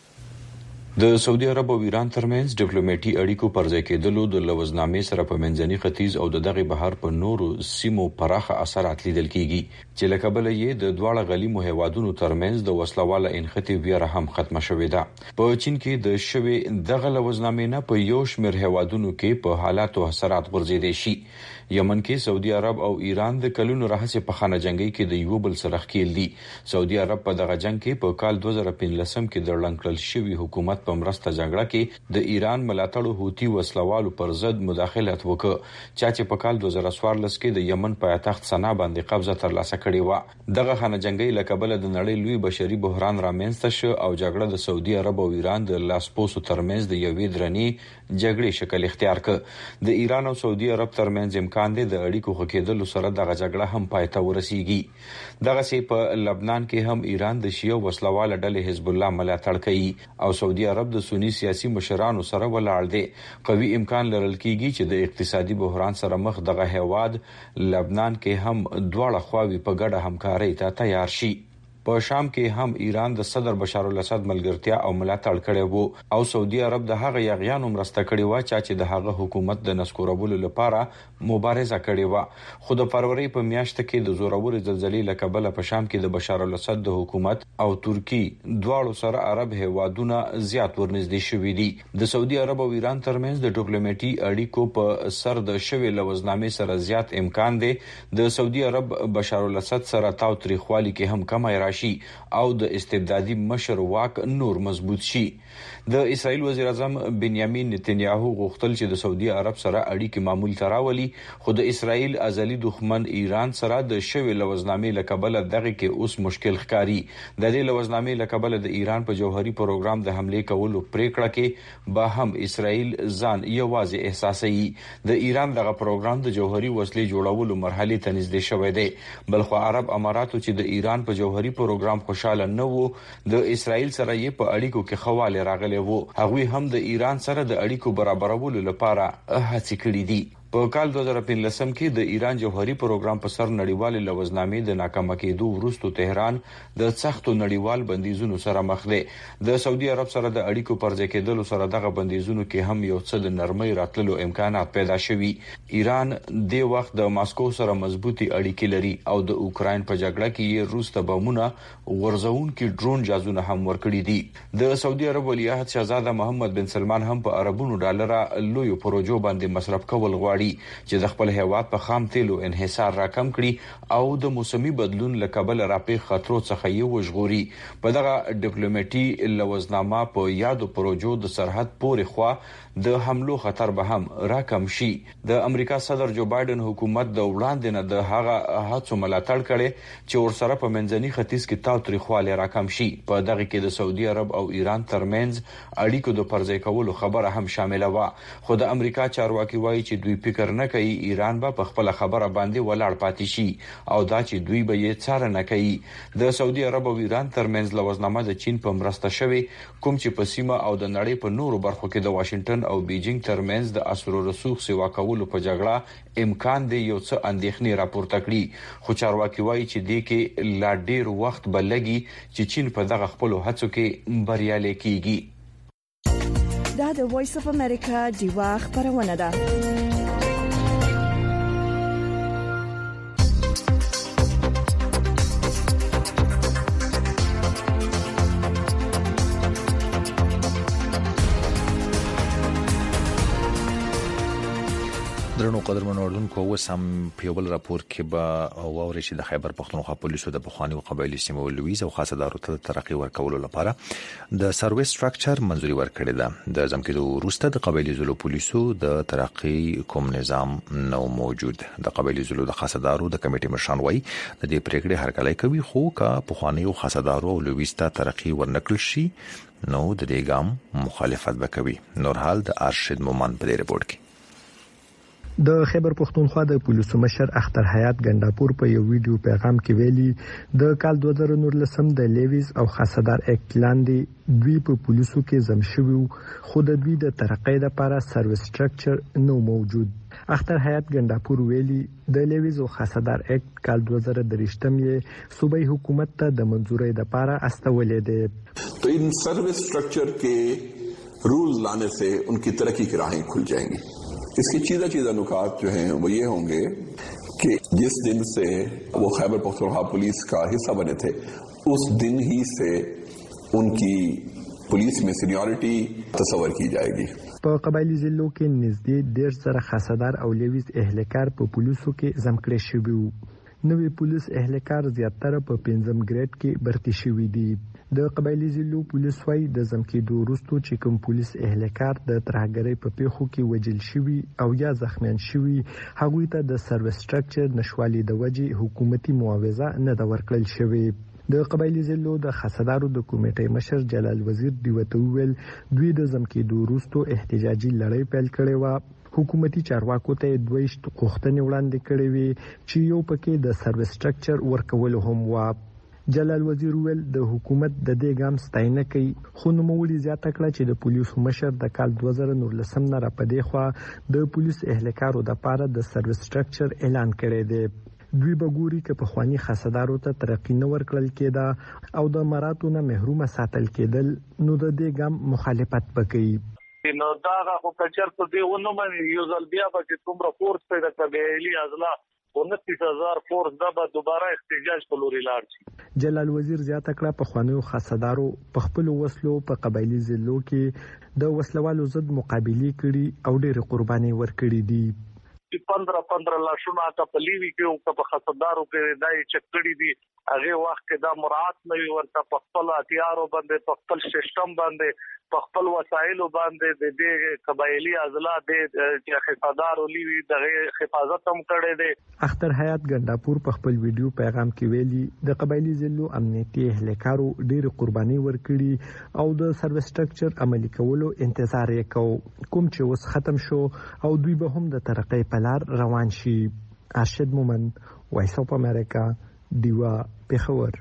د سعودي عرب او ایران ترمنځ ډیپلوماټي اړیکو پر ځای کېدلو د لوزنامې سره په منځني ختیځ او د دغه بهر په نورو سیمو پراخه اثرات لیدل کیږي چې لکه بل یې د دواړه غلیمو هیوادونو ترمنځ د وسلواله انختی ویره هم ختمه شوې ده. په چین کې د شوی دغه لوزنامې نه په یو شمېر هیوادونو کې په حالاتو اثرات ورزيدي شي. یمن کې سعودي عرب او ایران د کلونو راهیسې په خانه جنگي کې د یو بل سره ښکیل دي. سعودي عرب په دغه جنگ کې په کال دوه زره پنځلس کې د لنکل شوی حکومت په مرسته جګړه کې د ایران ملاتړو هوتی وسلوالو پر ضد مداخلت وکړ چې په کال دوه زره څوارلس کې د یمن پایتخت سنا باندې قبضه ترلاسه کړې و. دغه خانه جنگي لکبل د نړۍ لوی بشري بحران رامنځته شو او جګړه د سعودي عرب او ایران د لاسپوسو ترمنځ د یوې درنې جګړې شکل اختیار کړ. د ایران او سعودي عرب ترمنځ امکان دی د اړیکو خکېدلو سره دغه جګړه هم پای ته ورسیږي. دغه سي په لبنان کې هم ایران د شیعه وسلواله ډلې حزب الله ملاتړ کوي او سعودي عرب د سنی سیاسي مشرانو سره ولاړ دي. قوي امکان لرل کیږي چې د اقتصادي بحران سره مخ دغه هیواد لبنان کې هم دواړه خواوې په ګډه همکاري ته تیار شي. په شام کې هم ایران د صدر بشار الاسد ملګرتیا او ملاتړ کړی وو او سعودي عرب د هغه یغیانو مرسته کړې و چې د هغه حکومت د نسکورولو لپاره مبارزه کړې و. خو د فروری په میاشت کې د زورور زلزلې لکبل په شام کې د بشار الاسد د حکومت او ترکی دواړو سره عرب هیوادونه زیات ورنږدې شوې دي. د سعودي عرب او ایران ترمنځ د ډیپلوماټي اړیکو په سر د شوی لوزنامې سره زیات امکان دی د سعودي عرب بشار الاسد سره تاو تاریخوالي کې هم کم راشي او د استبدادي مشر واک نور مضبوط شي. د اسرائیل وزیر اعظم بنیامین نتنیاهو غوښتل چې د سعودي عرب سره اړیکې معمول تراولي خو د اسرائیل ازلي دښمن ایران سره د شوی لوزنامې لکبل دغه کې اوس مشکل ښکاری. د دې لوزنامې لکبل د ایران په جوهري پروګرام د حمله کولو پریکړه کې به هم اسرائیل ځان یوازې احساسوي. د ایران دغه پروګرام د جوهري وسلې جوړولو مرحله ته نږدې شوی دی. بلخو عرب اماراتو چې د ایران په جوهري پروګرام خوشاله نه وو د اسرائیل سره یې په اړیکو کې خواله راغلي وو. هغوی هم د ایران سره د اړیکو برابرولو لپاره هڅې کړې دي. په کال دوه زره پنځلس کې د ایران جوهري پروګرام په سر نړیوال لوزنامې د ناکامه کېدو وروسته تهران د سختو نړیوال بندیزونو سره مخ دی. د سعودي عرب سره د اړیکو پر ځای کېدلو سره دغه بندیزونو کې هم یو څه د نرمۍ راتللو امکانات پیدا شوي. ایران د وخت د ماسکو سره مضبوطی اړیکې لري او د اوکرين په جګړه کې یې روس ته بمونه ورزون کې ډرون جازونه هم ورکړي دي. د سعودي عرب ولیعهد شاهزاده محمد بن سلمان هم په عربونو ډالر لوی پروژو باندې مصرف کول غواړي چې د خپل هیواد په خام تیلو انحصار راکم کړي او د موسمي بدلون لکبل راپې خطرو څخه یې وژغوري. په دغه ډیپلوماټي لوزنامه په یادو پروژو د سرحد پورې خوا د حملو خطر به هم راکم شي. د امریکا صدر جو بایدن حکومت د وړاندې نه د هغه هڅو ملاتړ کړي چې ورسره په منځني ختیځ کې تاو تاریخواله راکم شي. په دغه کې د سعودي عرب او ایران ترمنځ اړیکو د پرځای کولو خبره هم شامله و. خو د امریکا چارواکي وایي چې دوی فکر نه کوي ایران به په خپل خبره باندې ولاړ پاتې شي او دا چې دوی به یې څارنه کوي. د سعودي عرب او ایران ترمنځ لوزنامه د چین په مرسته شوی کوم چې په سیمه او د نړۍ په نورو برخو کې د واشنگټن او بیجینګ ترمنځ د اسرو رسوخ سیوا کولو په جګړه امکان دی یو څه اندېښنې راپورته کړي. خو چارواکي وایي چې د کې لا ډیر وخت بلګي چې چین په دغه خپل هڅو کې بریالي کیږي. دا د وایس اف امریکا دیوا خبرونه ده. درنو قدرمن اردوونکو وسم پیوبل راپور کې به ووري چې د خیبر پختونخوا پولیسو د بخوانی او قبایلی سیمو لویز او خاصه دارو ته ترقی ورکولو لپاره د سرویس سټراکچر منځوري ورکړی ده. د ځمکې وروسته د قبایلی زلو پولیسو د ترقی کوم نظام نو موجود. د قبایلی زلو د خاصه دارو د کمیټې مشران وایي د دې پریکړې هرکلی کوي خو کا بخوانی او خاصه دارو او لویز ته ترقی ورنکړل شي نو د دې ګام مخالفت وکوي. نور حال د ارشد مومن په دې رپورت کې د خیبر پختونخوا د پولیسو مشر اختر حیات ګنداپور په یو ویډیو پیغام کې ویلي د کال دوه زره نولسم د لیویز او خاصدار اکټ لاندې دوی په پولیسو کې زم شوی خو د دوی د ترقۍ لپاره سرویس سټراکچر نو موجود. اختر حیات ګنداپور ویلي د لیویز او خاصدار اکټ کال دوه زره درشتم یې صوبایي حکومت ته د منځورۍ لپاره استولې ده. तो इन सर्विस स्ट्रक्चर के रूल्स लाने से उनकी तरक्की की राहें खुल जाएंगी. इसकी चीज़ा चीज़ा नुकात जो हैं वो ये होंगे कि जिस दिन से वो खैबर पख्तूनख्वा पुलिस का हिस्सा बने थे उस दिन ही से उनकी पुलिस में सीनियरिटी तस्वर की जाएगी. په قبایلی ضلعو کې نږدې ډېر زره خاصدار او لیویز اهلکار په پولیسو کې زم کړی شوی وو. نوې پولیس اهلکار زیاتره په پنځم ګریډ کې برتي شوی دي. د قبایلی ضلعو پولیس وايي د زمکېدو وروسته چې کوم پولیس اهلکار د ترهګرۍ په پیښو کې وجل شوی او یا زخمیان شوی هغوی ته د سرویس سټراکچر نشوالي د وجې حکومتي معاوضه نه د ورکړل شوی. د قبایلی ضلعو د خاصدارو د کمیټې مشر جلال وزیر دیوته ویل دوی د زمکېدو وروسته احتجاجي لړۍ پیل کړې و. حکومتي چارواکو ته دویشت غوښتنې وړاندې کړې وې چې یو پکې د سرویس سټراکچر ورکول هم و. جلال وزیر ویل د حکومت د دې ګام ستاینه کوي خو نوموړي زیاته کړه چې د پولیسو مشر د کال دوه زره نولسم نه را پدې خو د پولیس اهلکارو د لپاره د سرویس سټراکچر اعلان کړی دی. دوی به ګوري چې په خواني خاصدارو ته ترقی نه ورکړل کېده او د مراتو نه محروم ساتل کېدل نو د دې ګام مخالفت وکړي. نو دا غو کلچر په دی ونه مې یو ځل بیا به چې کوم راپورټ پیدا کړي ازلا انتیس هزار فورس دا به دوباره احتجاج په لوري لاړ شي. جلال وزیر زیاته کړه په خواني خاصدارو په خپل وسلو په قبایلی ضلعو کې د وسلوالو ضد مقابله کړي او ډېر قرباني ورکړي دي. پندرہ پندرہ لاشونه ته په لیوي کې او په خاصدارو کې دای چکړې دي هغه وخت کې دا مراعات نه ورته په خپل اتیارو باندې په خپل سیستم باندې په خپل وسایلو باندې د دې قبایلی ازلا د خاصدارو لیوي د حفاظت هم کړي دي. اختر حیات ګنداپور په خپل ویډیو پیغام کې ویلي د قبایلی ضلعو امنیتي اهلکارو ډېر قرباني ورکړي او د سرویس سټراکچر عملي کولو انتظار یې کو کوم چې اوس ختم شو او دوی به هم د ترقۍ په لار روان شي. ارشد مومن وایس اف امریکا دیوا پیښور.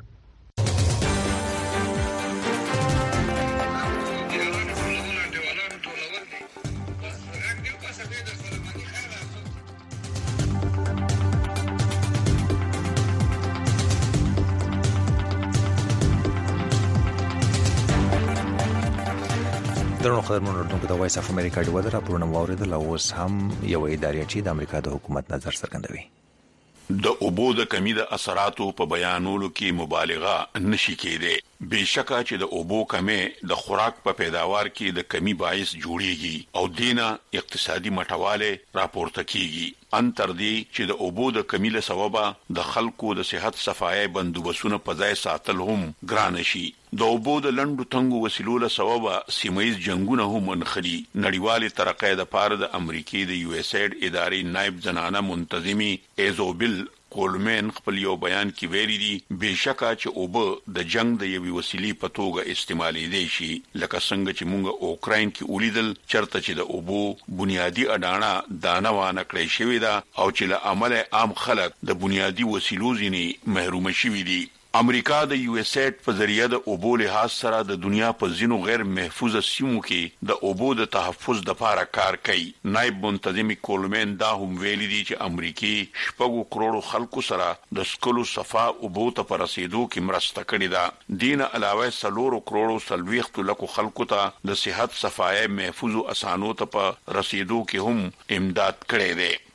درنو خبرونه اردوونکو د وایس اف امریکا د وادر راپورونه واوریدل او اوس هم یو ادارې چې د امریکا د حکومت نظر څرګندوي. د اوبو د کمی د اثراتو په بیانولو کې مبالغه نشي کېده. بشکه چې د اوبو کمی د خوراک په پیداوار کې د کمی باعث جوړیږي او دینه اقتصادي مټواله راپورته کیږي. ان تر دې چې د اوبو د کمی له سببه د خلکو د صحت صفای بندوبسونه په ځای ساتل هم ګران شي. د اوبو د لندو تنګو وسیلو له سببه سیمایي جنگونه هم منخلي. نړیوال ترقې د پاره د امریکای د یو اس ایډ ادارې نائب زنانه منتظمي ایزوبل کولمن خپل یو بیان کې ویلي دي بشکه چې اوبه د جنگ د یوې وسیلې په توګه استعمالي دي شي لکه څنګه چې مونږ اوکراین کې ولیدل چرته چې د اوبو بنیادی اډانه دانه وانه کړی شوی دا او چې له عمل عام خلک د بنیادی وسیلو ځینې محروم شوي دي. امریکا د یو اس ایډ په ذریعہ د اوبو لحاظ سره د دنیا په ځینو غیر محفوظ سیمو کې د اوبو د تحفظ لپاره کار کوي. نائب منتظم کولمن دا هم ویلي دي چې امریکای شپږ کروڑ خلکو سره د سکلو صفا اوبو ته پر رسیدو کې مرسته کړې ده. دین علاوه سلور کروڑ سلويخت لکو خلکو ته د صحت صفای محفوظ او اسانو ته پر رسیدو کې هم امداد کړې ده.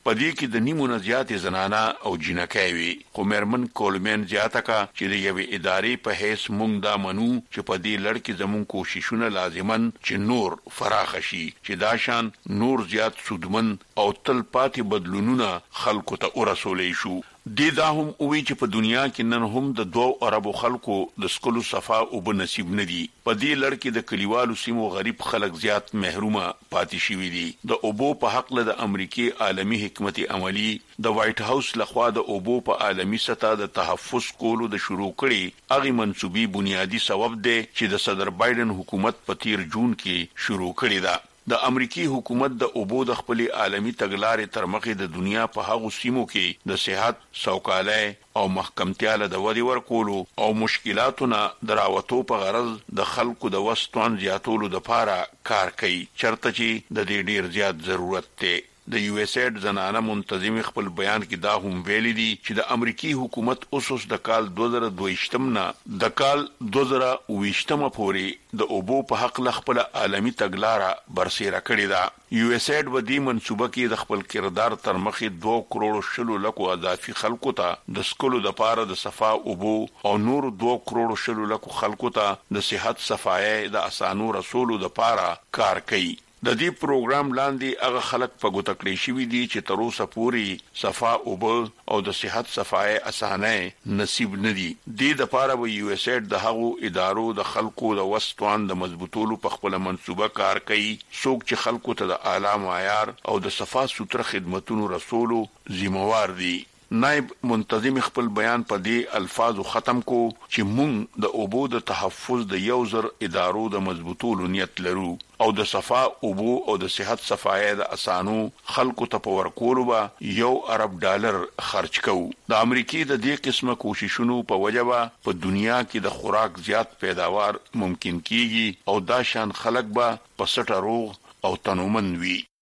پدې کې د نیمو نه زیاتې زنانه او جنکۍ وي. خو مېرمن کولمن زیاته کا چې د یوې ادارې په هیڅ مونږ دا منو چې په دې لړ کې زموږ کوششونه لازمن چې نور فراخ شي چې دا شان نور زیات سودمن او تل پاتې بدلونونه خلکو ته ورسولې شو. د دا هم وی چې په دنیا کې نن هم د دوه عربو خلکو د سکلو صفا او بنصیب ندي. په دې لړ کې د کلیوالو سیمو غریب خلک زیات محرومه پاتې شوي دي. د اوبو په حق له د امریکای عالمی حکمت عملی د وایټ هاوس لخوا د اوبو په عالمی سطح د تحفظ کولو د شروع کړي اغي منسوبي بنیادی سبب دی چې د صدر بایدن حکومت په تیر جون کې شروع کړي ده. د امریکای حکومت د اوبو د خپل عالمی تګلارې تر مخې د دنیا په هغو سیمو کې د صحت، سوکالۍ او محکمتیا له د ودی ورکولو او مشکلاتونه دراوتو په غرض د خلکو د وسطون زیاتولو د لپاره کار کوي چرته چې د دې ډیر زیات ضرورت دی. د یو اس ایډ زنانه منتظم خپل بیان کې دا هم ویلي دي چې د امریکای حکومت اوسوس د کال دوه زره دوه نه د کال دوه زره اوه پورې د اوبو په حق له خپل عالمی تګلارې برسېره کړې ده. یو اس ایډ و دې منسوبه کې د خپل کردار تر مخې دوه کروڑ شلو لکو اضافي خلکو ته د سکلو د پاره د صفا اوبو او نور دوه کروڑ شلو لکو خلکو ته د صحت صفایي د اسانو رسولو د پاره کار کوي. د دې پروګرام لاندې هغه خلک په ګوته کړی شوی دي چې تر اوسه پورې صفا اوبه او د صحت صفای اسانه نصیب ندي. د لپاره و یو اس ایډ د هغو ادارو د خلکو د وسطوان د مضبوطولو په خپل منسوبه کار کوي څوک چې خلکو ته د اعلی معیار او د صفا سوتره خدماتونو رسولو ذمہوار دي. نائب منتظم خپل بیان په دې الفاظو ختم کو چې مونږ د اوبو د تحفظ د یو زر ادارو د مضبوطولو نیت لرو او د صفا اوبو او د صحت صفای د اسانو خلکو ته په ورکولو به یو ارب ډالر خرج کوو. د امریکای د دې قسمه کوششونو په وجه په دنیا کې د خوراک زیات پیداوار ممکن کیږي او دا شان خلک به په سټه روغ او تنومن وي.